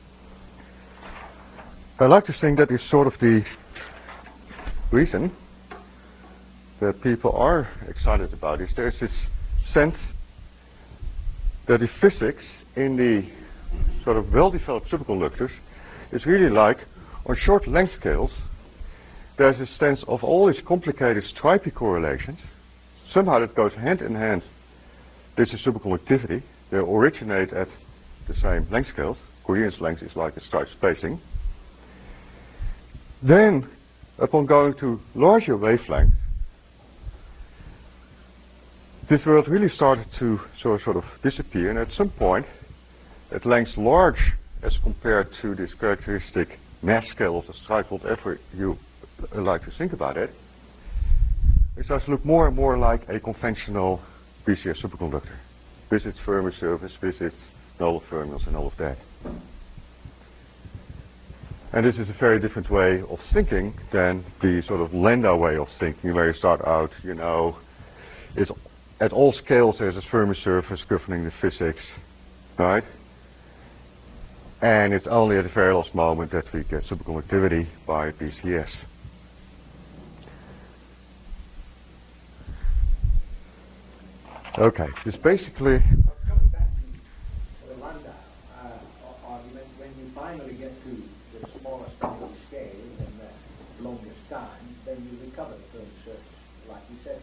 I like to think that is sort of the reason that people are excited about this. There's this sense that the physics in the sort of well-developed superconductors is really like, on short length scales, there's a sense of all these complicated stripy correlations. Somehow that goes hand in hand. This is superconductivity. They originate at the same length scales. Coherence length is like a stripe spacing. Then, upon going to larger wavelengths, this world really started to sort of disappear, and at some point, at lengths large as compared to this characteristic mass scale of the stripe, whatever you like to think about it, it starts to look more and more like a conventional BCS superconductor, with its Fermi surface, with its nodal fermions and all of that. And this is a very different way of thinking than the sort of Landau way of thinking, where you start out, it's at all scales there's a Fermi surface governing the physics, right? And it's only at the very last moment that we get superconductivity by BCS. Okay, this basically... Coming back to the Landau argument, when you finally get to the smallest number of scales and the longest time, then you recover the Fermi surface, like you said.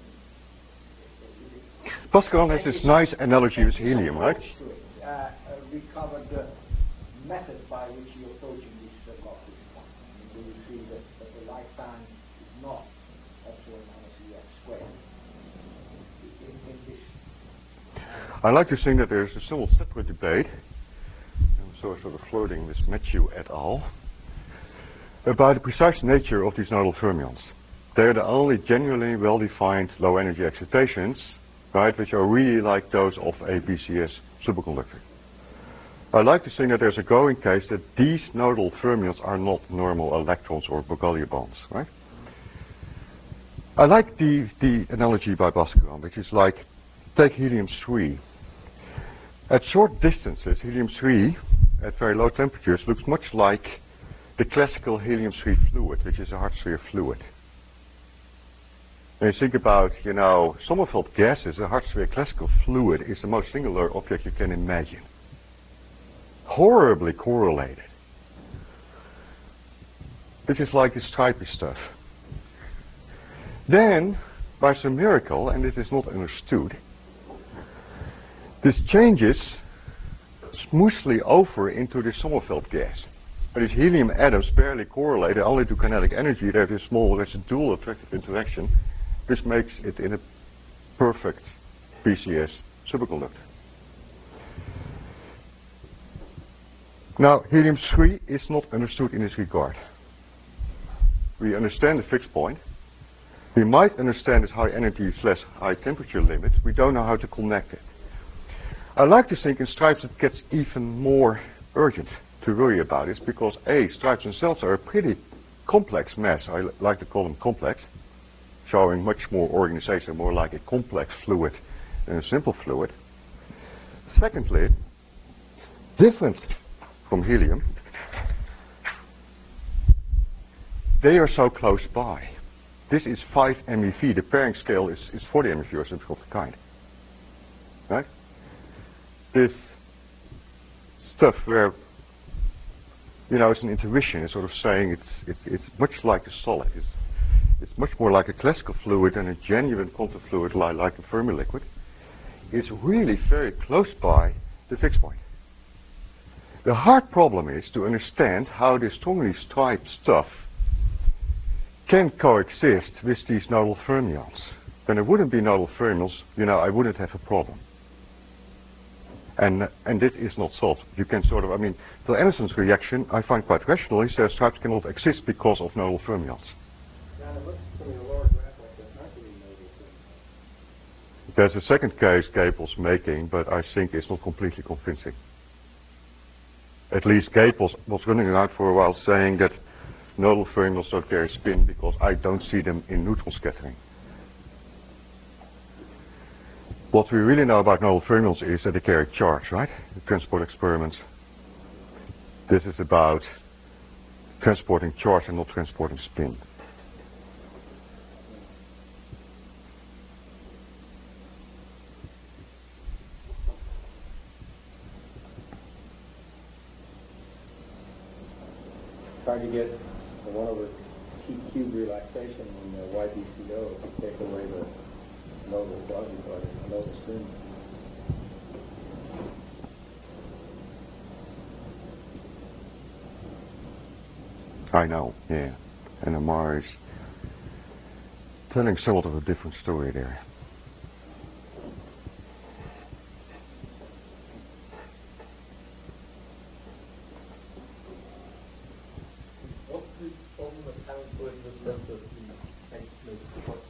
Pascal has this nice analogy with helium, right? Recover the method by which you're approaching this lofty point. Do you see that the lifetime is not epsilon minus EF squared? In this, I like to think that there's a somewhat separate debate, I'm sort of flirting with Matthew et al., about the precise nature of these nodal fermions. They're the only genuinely well-defined low-energy excitations, right, which are really like those of a BCS superconductor. I like to think that there's a growing case that these nodal fermions are not normal electrons or Broglie bonds, right? I like the analogy by Bhaskaran, which is like, take helium-3. At short distances, helium-3 at very low temperatures looks much like the classical helium-3 fluid, which is a hard sphere fluid. When you think about, Sommerfeld gases, a hard sphere classical fluid is the most singular object you can imagine. Horribly correlated. Which is like this stripy stuff. Then, by some miracle, and this is not understood, this changes smoothly over into the Sommerfeld gas. But these helium atoms barely correlate only to kinetic energy. They have this small residual attractive interaction, which makes it in a perfect BCS superconductor. Now, helium-3 is not understood in this regard. We understand the fixed point. We might understand its high energy / high temperature limit. We don't know how to connect it. I like to think in stripes it gets even more urgent to worry about this, because stripes themselves are a pretty complex mass. I like to call them complex, showing much more organization, more like a complex fluid than a simple fluid. Secondly, different from helium, they are so close by. this is 5 MeV. The pairing scale is 40 MeV or something of the kind. Right? This stuff where, you know, it's an intuition. It's sort of saying it's much like a solid. It's much more like a classical fluid than a genuine quantum fluid like a Fermi liquid. It's really very close by the fixed point. The hard problem is to understand how this strongly striped stuff can coexist with these nodal fermions. When there wouldn't be nodal fermions, you know, I wouldn't have a problem. And this is not solved. You can sort of, I mean, the Anderson's reaction I find quite rational. He says stripes cannot exist because of nodal fermions. Now, it looks to me a lower graph like that. How can we know this? There's a second case Gapel's making, but I think it's not completely convincing. At least Gapel was running around for a while saying that nodal fermions don't carry spin because I don't see them in neutron scattering. What we really know about nodal fermions is that they carry charge, right? The transport experiments. This is about transporting charge and not transporting spin. Trying to get the 1 over T cubed relaxation in the YBCO to take away the nodal quasi-quadrant, nodal spin. I know, yeah. NMR is telling somewhat of a different story there. What's the ultimate conflict in the sense of the actual flux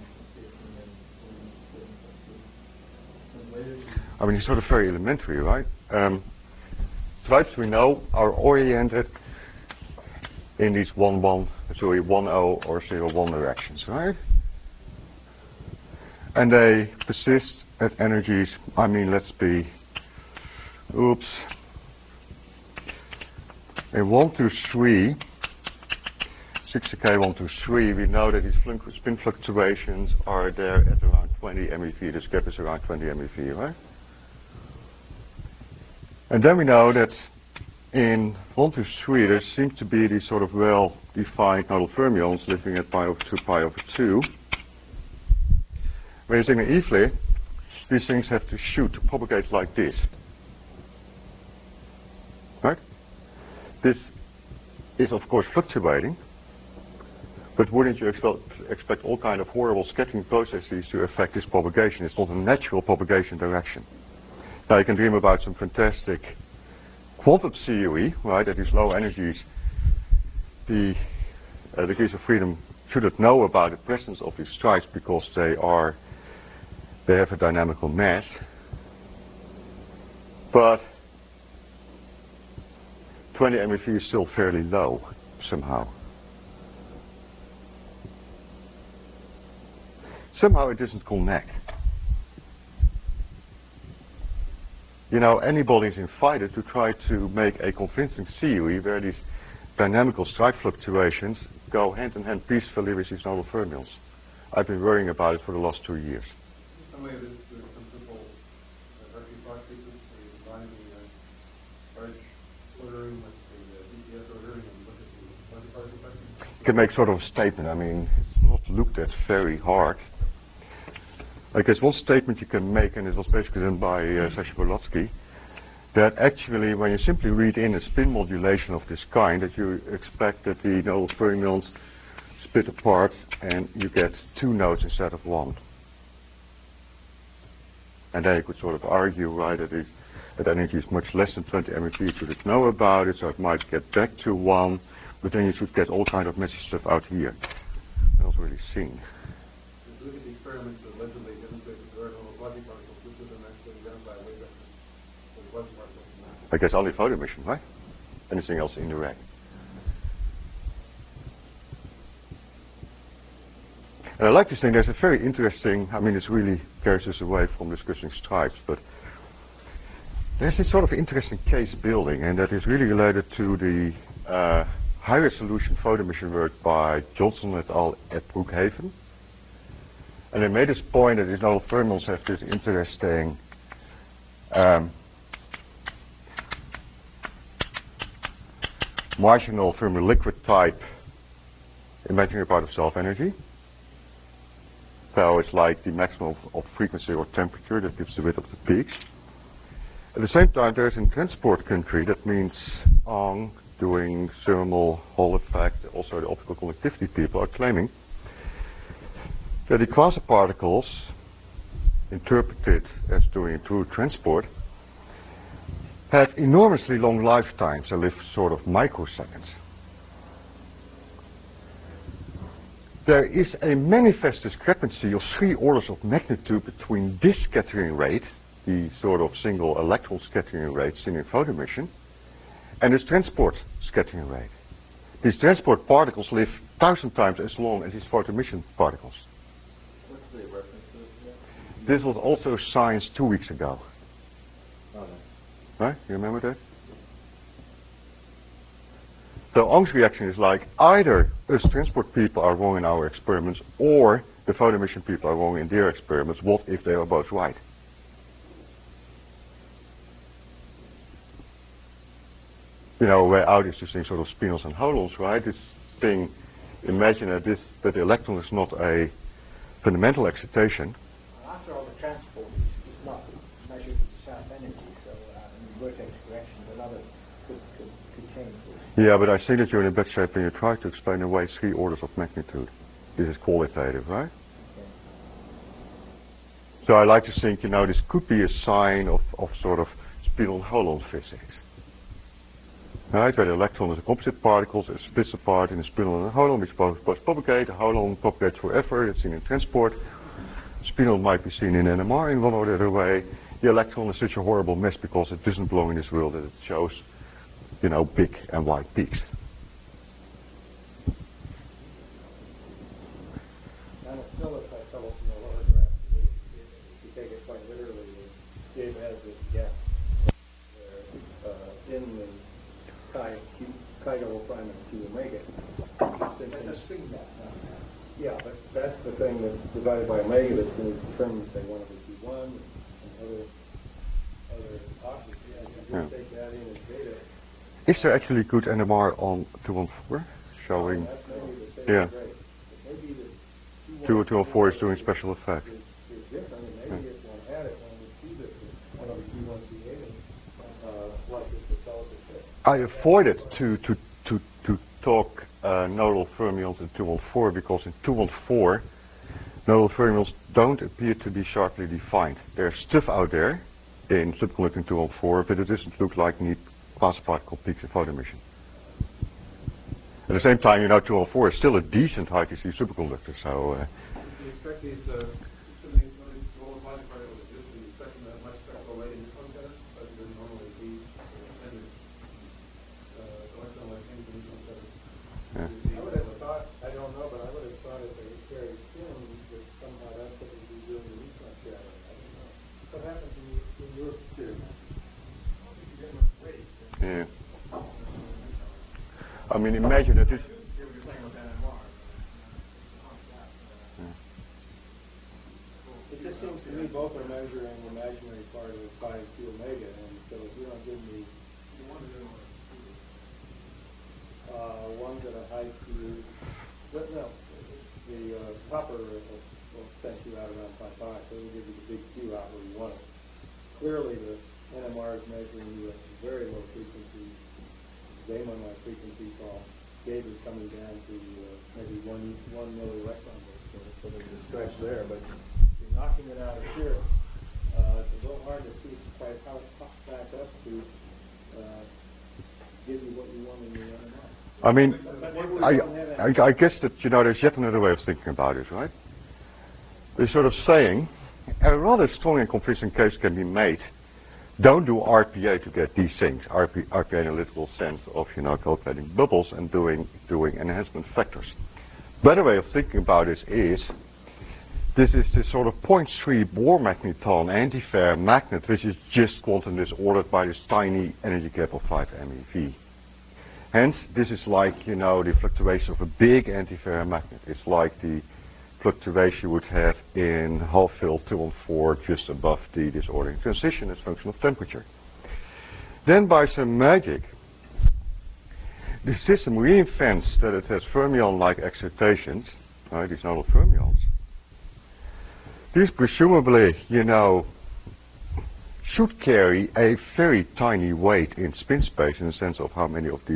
I mean, it's sort of very elementary, right? Stripes we know are oriented in these 1-0 or 0-1 directions, right? And they persist at energies, I mean, let's be, in 1 to 3, 60K 1 to 3, we know that these spin fluctuations are there at around 20 MeV. This gap is around 20 MeV, right? And then we know that in 1 to 3, there seems to be these sort of well-defined nodal fermions living at pi over 2, pi over 2. When using an E-flip, these things have to shoot, to propagate like this. Right? This is, of course, fluctuating. But wouldn't you expect all kind of horrible scattering processes to affect this propagation? It's not a natural propagation direction. Now you can dream about some fantastic quantum CUE, right? At these low energies, the degrees of freedom shouldn't know about the presence of these stripes because they have a dynamical mass. But 20 MeV is still fairly low somehow. Somehow it doesn't connect. You know, anybody is invited to try to make a convincing CUE where these dynamical stripe fluctuations go hand in hand peacefully with these nodal fermions. I've been worrying about it for the last 2 years. In some way, there's some simple Hershey processes where you combine the large ordering with the DPS ordering and look at the quasi-particle effect. You can make sort of a statement. I mean, it's not looked at very hard. I guess one statement you can make, and it was basically done by Sasha Bolotsky, that actually when you simply read in a spin modulation of this kind, that you expect that the nodal fermions split apart and you get 2 nodes instead of 1. And then you could sort of argue, right, that energy is much less than 20 MeV, you should know about it, so it might get back to 1, but then you should get all kind of messy stuff out here. That was really seen. If you look at the experiments that allegedly demonstrate that there are no quasi-particles, which of them actually identify a wave vector for the quasi-particles? I guess only photon emission, right? Anything else indirect. And I like this thing. There's a very interesting, I mean, this really carries us away from discussing stripes, but there's this sort of interesting case building, and that is really related to the high resolution photoemission work by Johnson et al. At Brookhaven. And they made this point that these nodal fermions have this interesting marginal thermoliquid type imaginary part of self-energy. So it's like the maximum of frequency or temperature that gives the width of the peaks. At the same time, there's in transport country, that means doing thermal Hall effect, also the optical conductivity people are claiming that the quasiparticles interpreted as doing true transport had enormously long lifetimes. They live sort of microseconds. There is a manifest discrepancy of 3 orders of magnitude between this scattering rate, the sort of single electron scattering rate seen in photoemission, and this transport scattering rate. These transport particles live 1,000 times as long as these photoemission particles. What's the reference to this? This was also science 2 weeks ago. Oh, Right? You remember that? So Ong's reaction is like either us transport people are wrong in our experiments or the photoemission people are wrong in their experiments. What if they are both right? You know, way out is this thing sort of spinels and holons, right? This thing, imagine that the electron is not a fundamental excitation. After all, the transport is not measured with self-energy, so in the vertex correction, another could change this. Yeah, but I see that you're in a bad shape when you try to explain away 3 orders of magnitude. This is qualitative, right? Okay. So I like to think, you know, this could be a sign of sort of spinel and holon physics. Right, where the electron is a composite particle, it splits apart in a spinel and a holon, which both propagate. The holon propagates forever, it's seen in transport. Spinel might be seen in NMR in one or the other way. The electron is such a horrible mess because it doesn't belong in this world that it shows, you know, big and wide peaks. And it's still, if I tell it from the lower graph, if you take it quite literally, Dave has this gap there in the chi double prime and Q omega. That's a string gap. Yeah, but that's the thing that's divided by omega that's going to determine, say, 1 over Q1 and other options. Yeah, you just take that in as data. Is there actually good NMR on 214 showing? That's maybe the same Yeah. rate. But maybe the 214 is doing special effect. is different, and maybe if one had it, one would see this as 1 over Q1 Q8, like this with Celsius 6. I avoided to talk nodal fermions in 214 because in 214 nodal fermions don't appear to be sharply defined. There's stuff out there in subconducting 214, but it doesn't look like neat quasiparticle peaks in photoemission. At the same time, you know, 214 is still a decent high TC superconductor, so. Do you expect these, assuming these lower quasiparticles exist, do you expect them to have much spectral rate in this one pattern, as there normally be standard electron-like things in this one pattern? Yeah. I would have thought, I don't know, but I would have thought if they carry spin, that somehow that's what would be doing the neutron shadow. I don't know. What happens in your experiment? You get much weight. Yeah. I mean, imagine that this. It just seems to me both are measuring the imaginary part of pi and Q omega, and so if you don't give me one's at a high Q, but no, the copper will send you out around pi 5, so it'll give you the big Q out where you want it. Clearly, the NMR is measuring you at very low frequencies, Zeeman-like frequencies, while Gabe is coming down to maybe 1 millielectron volt, so there's a stretch there, but you're knocking it out of here. It's a little hard to see quite how it pops back up to give you what you want in the NMR. I mean, I guess that, you know, there's yet another way of thinking about it, right? They're sort of saying a rather strong and convincing case can be made. Don't do RPA to get these things. RPA analytical sense of, you know, calculating bubbles and doing enhancement factors. Better way of thinking about this is this sort of 0.3 Bohr magneton antiferro magnet, which is just quantum disordered by this tiny energy gap of 5 MeV. Hence, this is like, the fluctuation of a big antiferromagnet. It's like the fluctuation you would have in half-filled 214 just above the disordering transition as function of temperature. Then by some magic, the system reinvents that it has fermion-like excitations, right, these nodal fermions. These presumably, should carry a very tiny weight in spin space in the sense of how many of these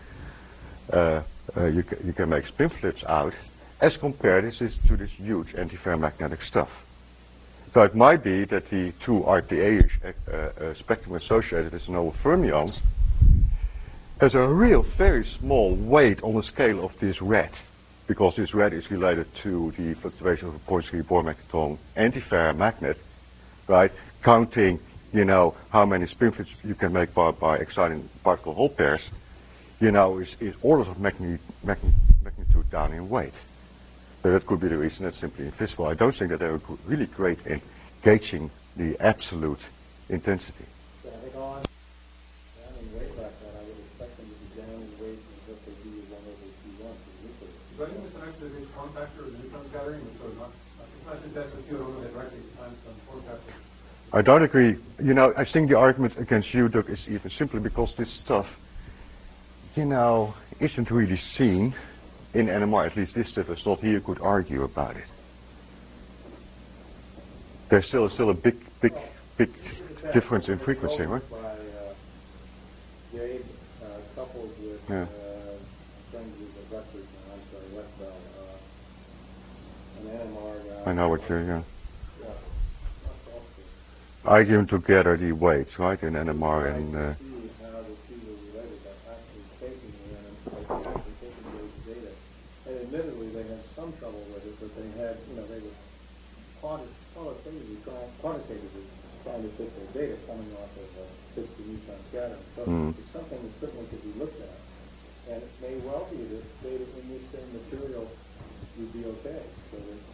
you can make spin flips out, as compared to this huge antiferromagnetic stuff. So it might be that the two RPA spectrum associated with nodal fermions has a real very small weight on the scale of this red, because this red is related to the fluctuation of a 0.3 Bohr magneton antiferromagnet, right? Counting, how many spin flips you can make by exciting particle Hall pairs, is orders of magnitude down in weight. So that could be the reason it's simply invisible. I don't think that they're really great in gauging the absolute intensity. So I think down in weight like that, I would expect them to be down in weight as what they do with 1 over T1 for the nucleus. So I think it's actually the form factor of the neutron scattering, so it's not just that you don't know directly times some form factor. I don't agree. I think the argument against you, Doug, is even simply because this stuff, isn't really seen in NMR. At least this stuff is not here. You could argue about it. There's still a big difference in frequency, right? By Gabe, coupled with Yeah. friends with the Rutgers, Westbell, an NMR guy. I know what you're. Yeah. Arguing together the weights, right, in NMR and. See how the two were related by actually taking those data. And admittedly, they had some trouble with it, but they had, they were quantitatively trying to fit their data coming off of 60 neutron scattering. So it's something that certainly could be looked at. And it may well be that data in this same material would be okay. So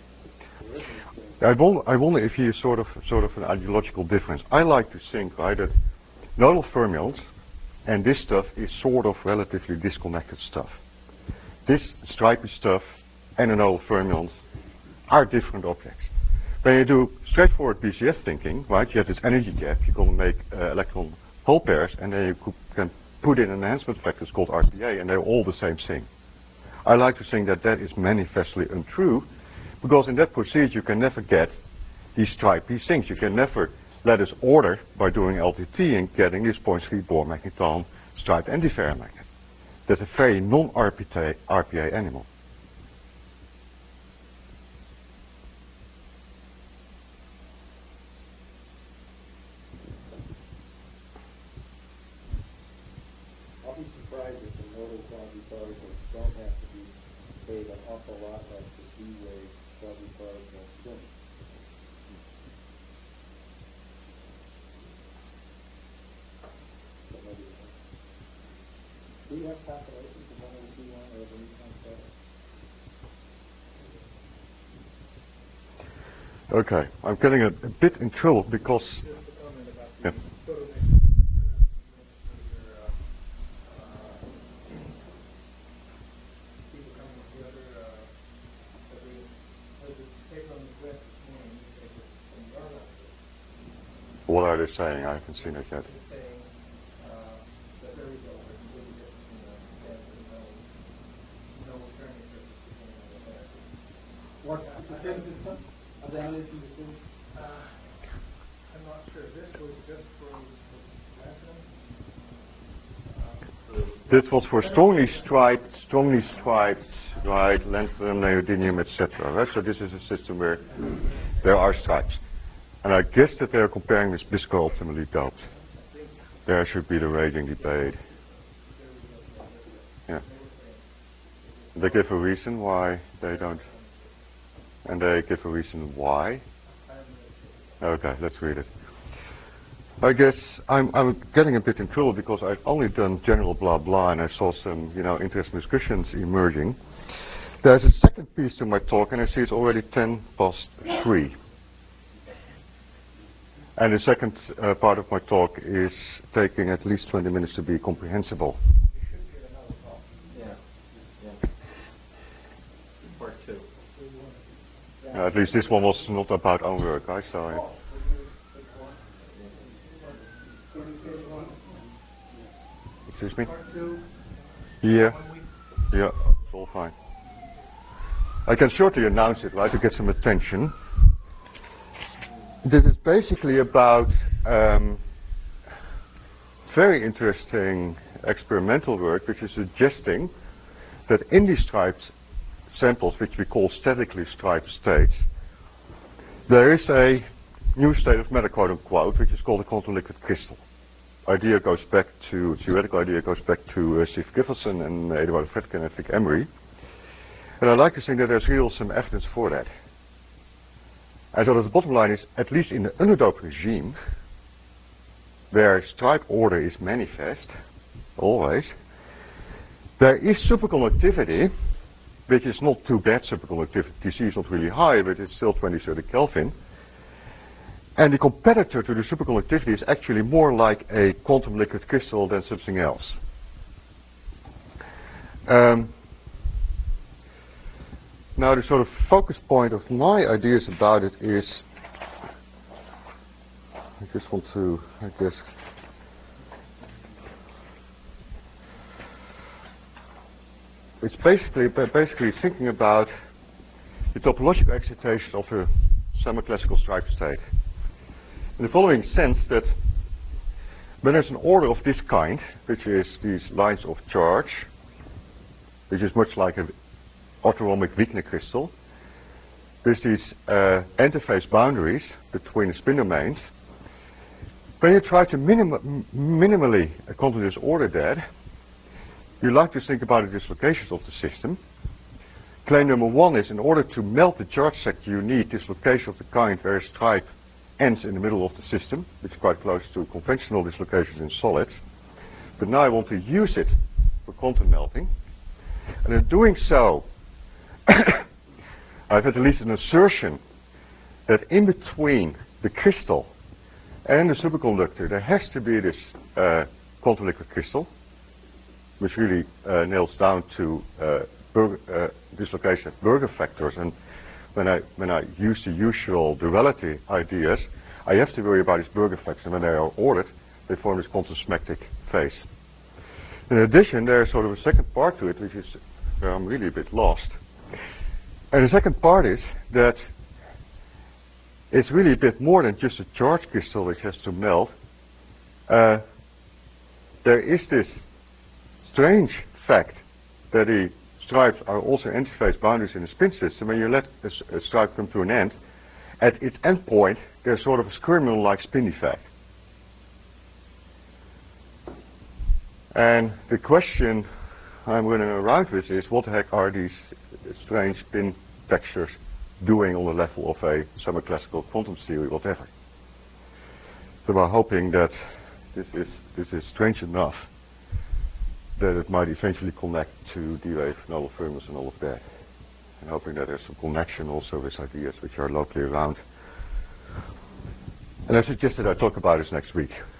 I wonder if here's sort of an ideological difference. I like to think, right, that nodal fermions and this stuff is sort of relatively disconnected stuff. This stripy stuff and the nodal fermions are different objects. When you do straightforward BCS thinking, right, you have this energy gap, you're going to make electron hole pairs, and then you can put in enhancement factors called RPA, and they're all the same thing. I like to think that that is manifestly untrue, because in that procedure you can never get these stripy things. You can never let us order by doing LTT and getting this 0.3 Bohr magneton striped antiferromagnet. That's a very non-RPA animal. I'll be surprised if the nodal quasi-particles don't have to be made an awful lot like the D-wave quasi-particle spin. Do you have calculations of 1 over T1 or the neutron scatter? Okay, I'm getting a bit in trouble because. Yeah. What are they saying? I haven't seen it yet. What's the system of the energy system? I'm not sure. This was just for This was for strongly striped, right, lanthanum, neodymium, etc. Right? So this is a system where there are stripes. And I guess that they're comparing with BISCO optimally doped. There should be the raging debate. Yeah. They give a reason why they don't. And they give a reason why. Okay, let's read it. I guess I'm getting a bit in trouble because I've only done general blah blah and I saw some interesting discussions emerging. There's a second piece to my talk and I see it's already 3:10. And the second part of my talk is taking at least 20 minutes to be comprehensible. two. At least this one was not about own work, I saw it. Excuse me? Yeah. Yeah, it's all fine. I can shortly announce it, right, to get some attention. This is basically about very interesting experimental work which is suggesting that in these striped samples, which we call statically striped states, there is a new state of matter, quote unquote, which is called a quantum liquid crystal. Theoretical idea goes back to Steve Giffordson and Eduardo Fredkin and Vic Emery. And I'd like to think that there's real some evidence for that. And so the bottom line is, at least in the underdoped regime, where stripe order is manifest, always, there is superconductivity, which is not too bad superconductivity. TC is not really high, but it's still 20-30 Kelvin. And the competitor to the superconductivity is actually more like a quantum liquid crystal than something else. Now the sort of focus point of my ideas about it is, I just want to, it's basically thinking about the topological excitation of a semi-classical striped state. In the following sense, that when there's an order of this kind, which is these lines of charge, which is much like an orthorhombic Wigner crystal, with these interface boundaries between the spin domains, when you try to minimally continuous order that, you like to think about the dislocations of the system. Claim number one is, in order to melt the charge sector, you need dislocation of the kind where a stripe ends in the middle of the system, which is quite close to conventional dislocations in solids. But now I want to use it for quantum melting. And in doing so, I've had at least an assertion that in between the crystal and the superconductor, there has to be this quantum liquid crystal, which really nails down to dislocation of Berger factors. And when I use the usual duality ideas, I have to worry about these Berger factors, and when they are ordered, they form this quantum symplectic phase. In addition, there is sort of a second part to it, which is where I'm really a bit lost. And the second part is that it's really a bit more than just a charge crystal which has to melt. There is this strange fact that the stripes are also interface boundaries in the spin system. When you let a stripe come to an end, at its end point, there's sort of a skirmion-like spin effect. And the question I'm running around with is, what the heck are these strange spin textures doing on the level of a semi-classical quantum theory, whatever? So we're hoping that this is strange enough that it might eventually connect to D-wave, null firmness and all of that. And hoping that there's some connection also with ideas which are locally around. And I suggested I talk about this next week.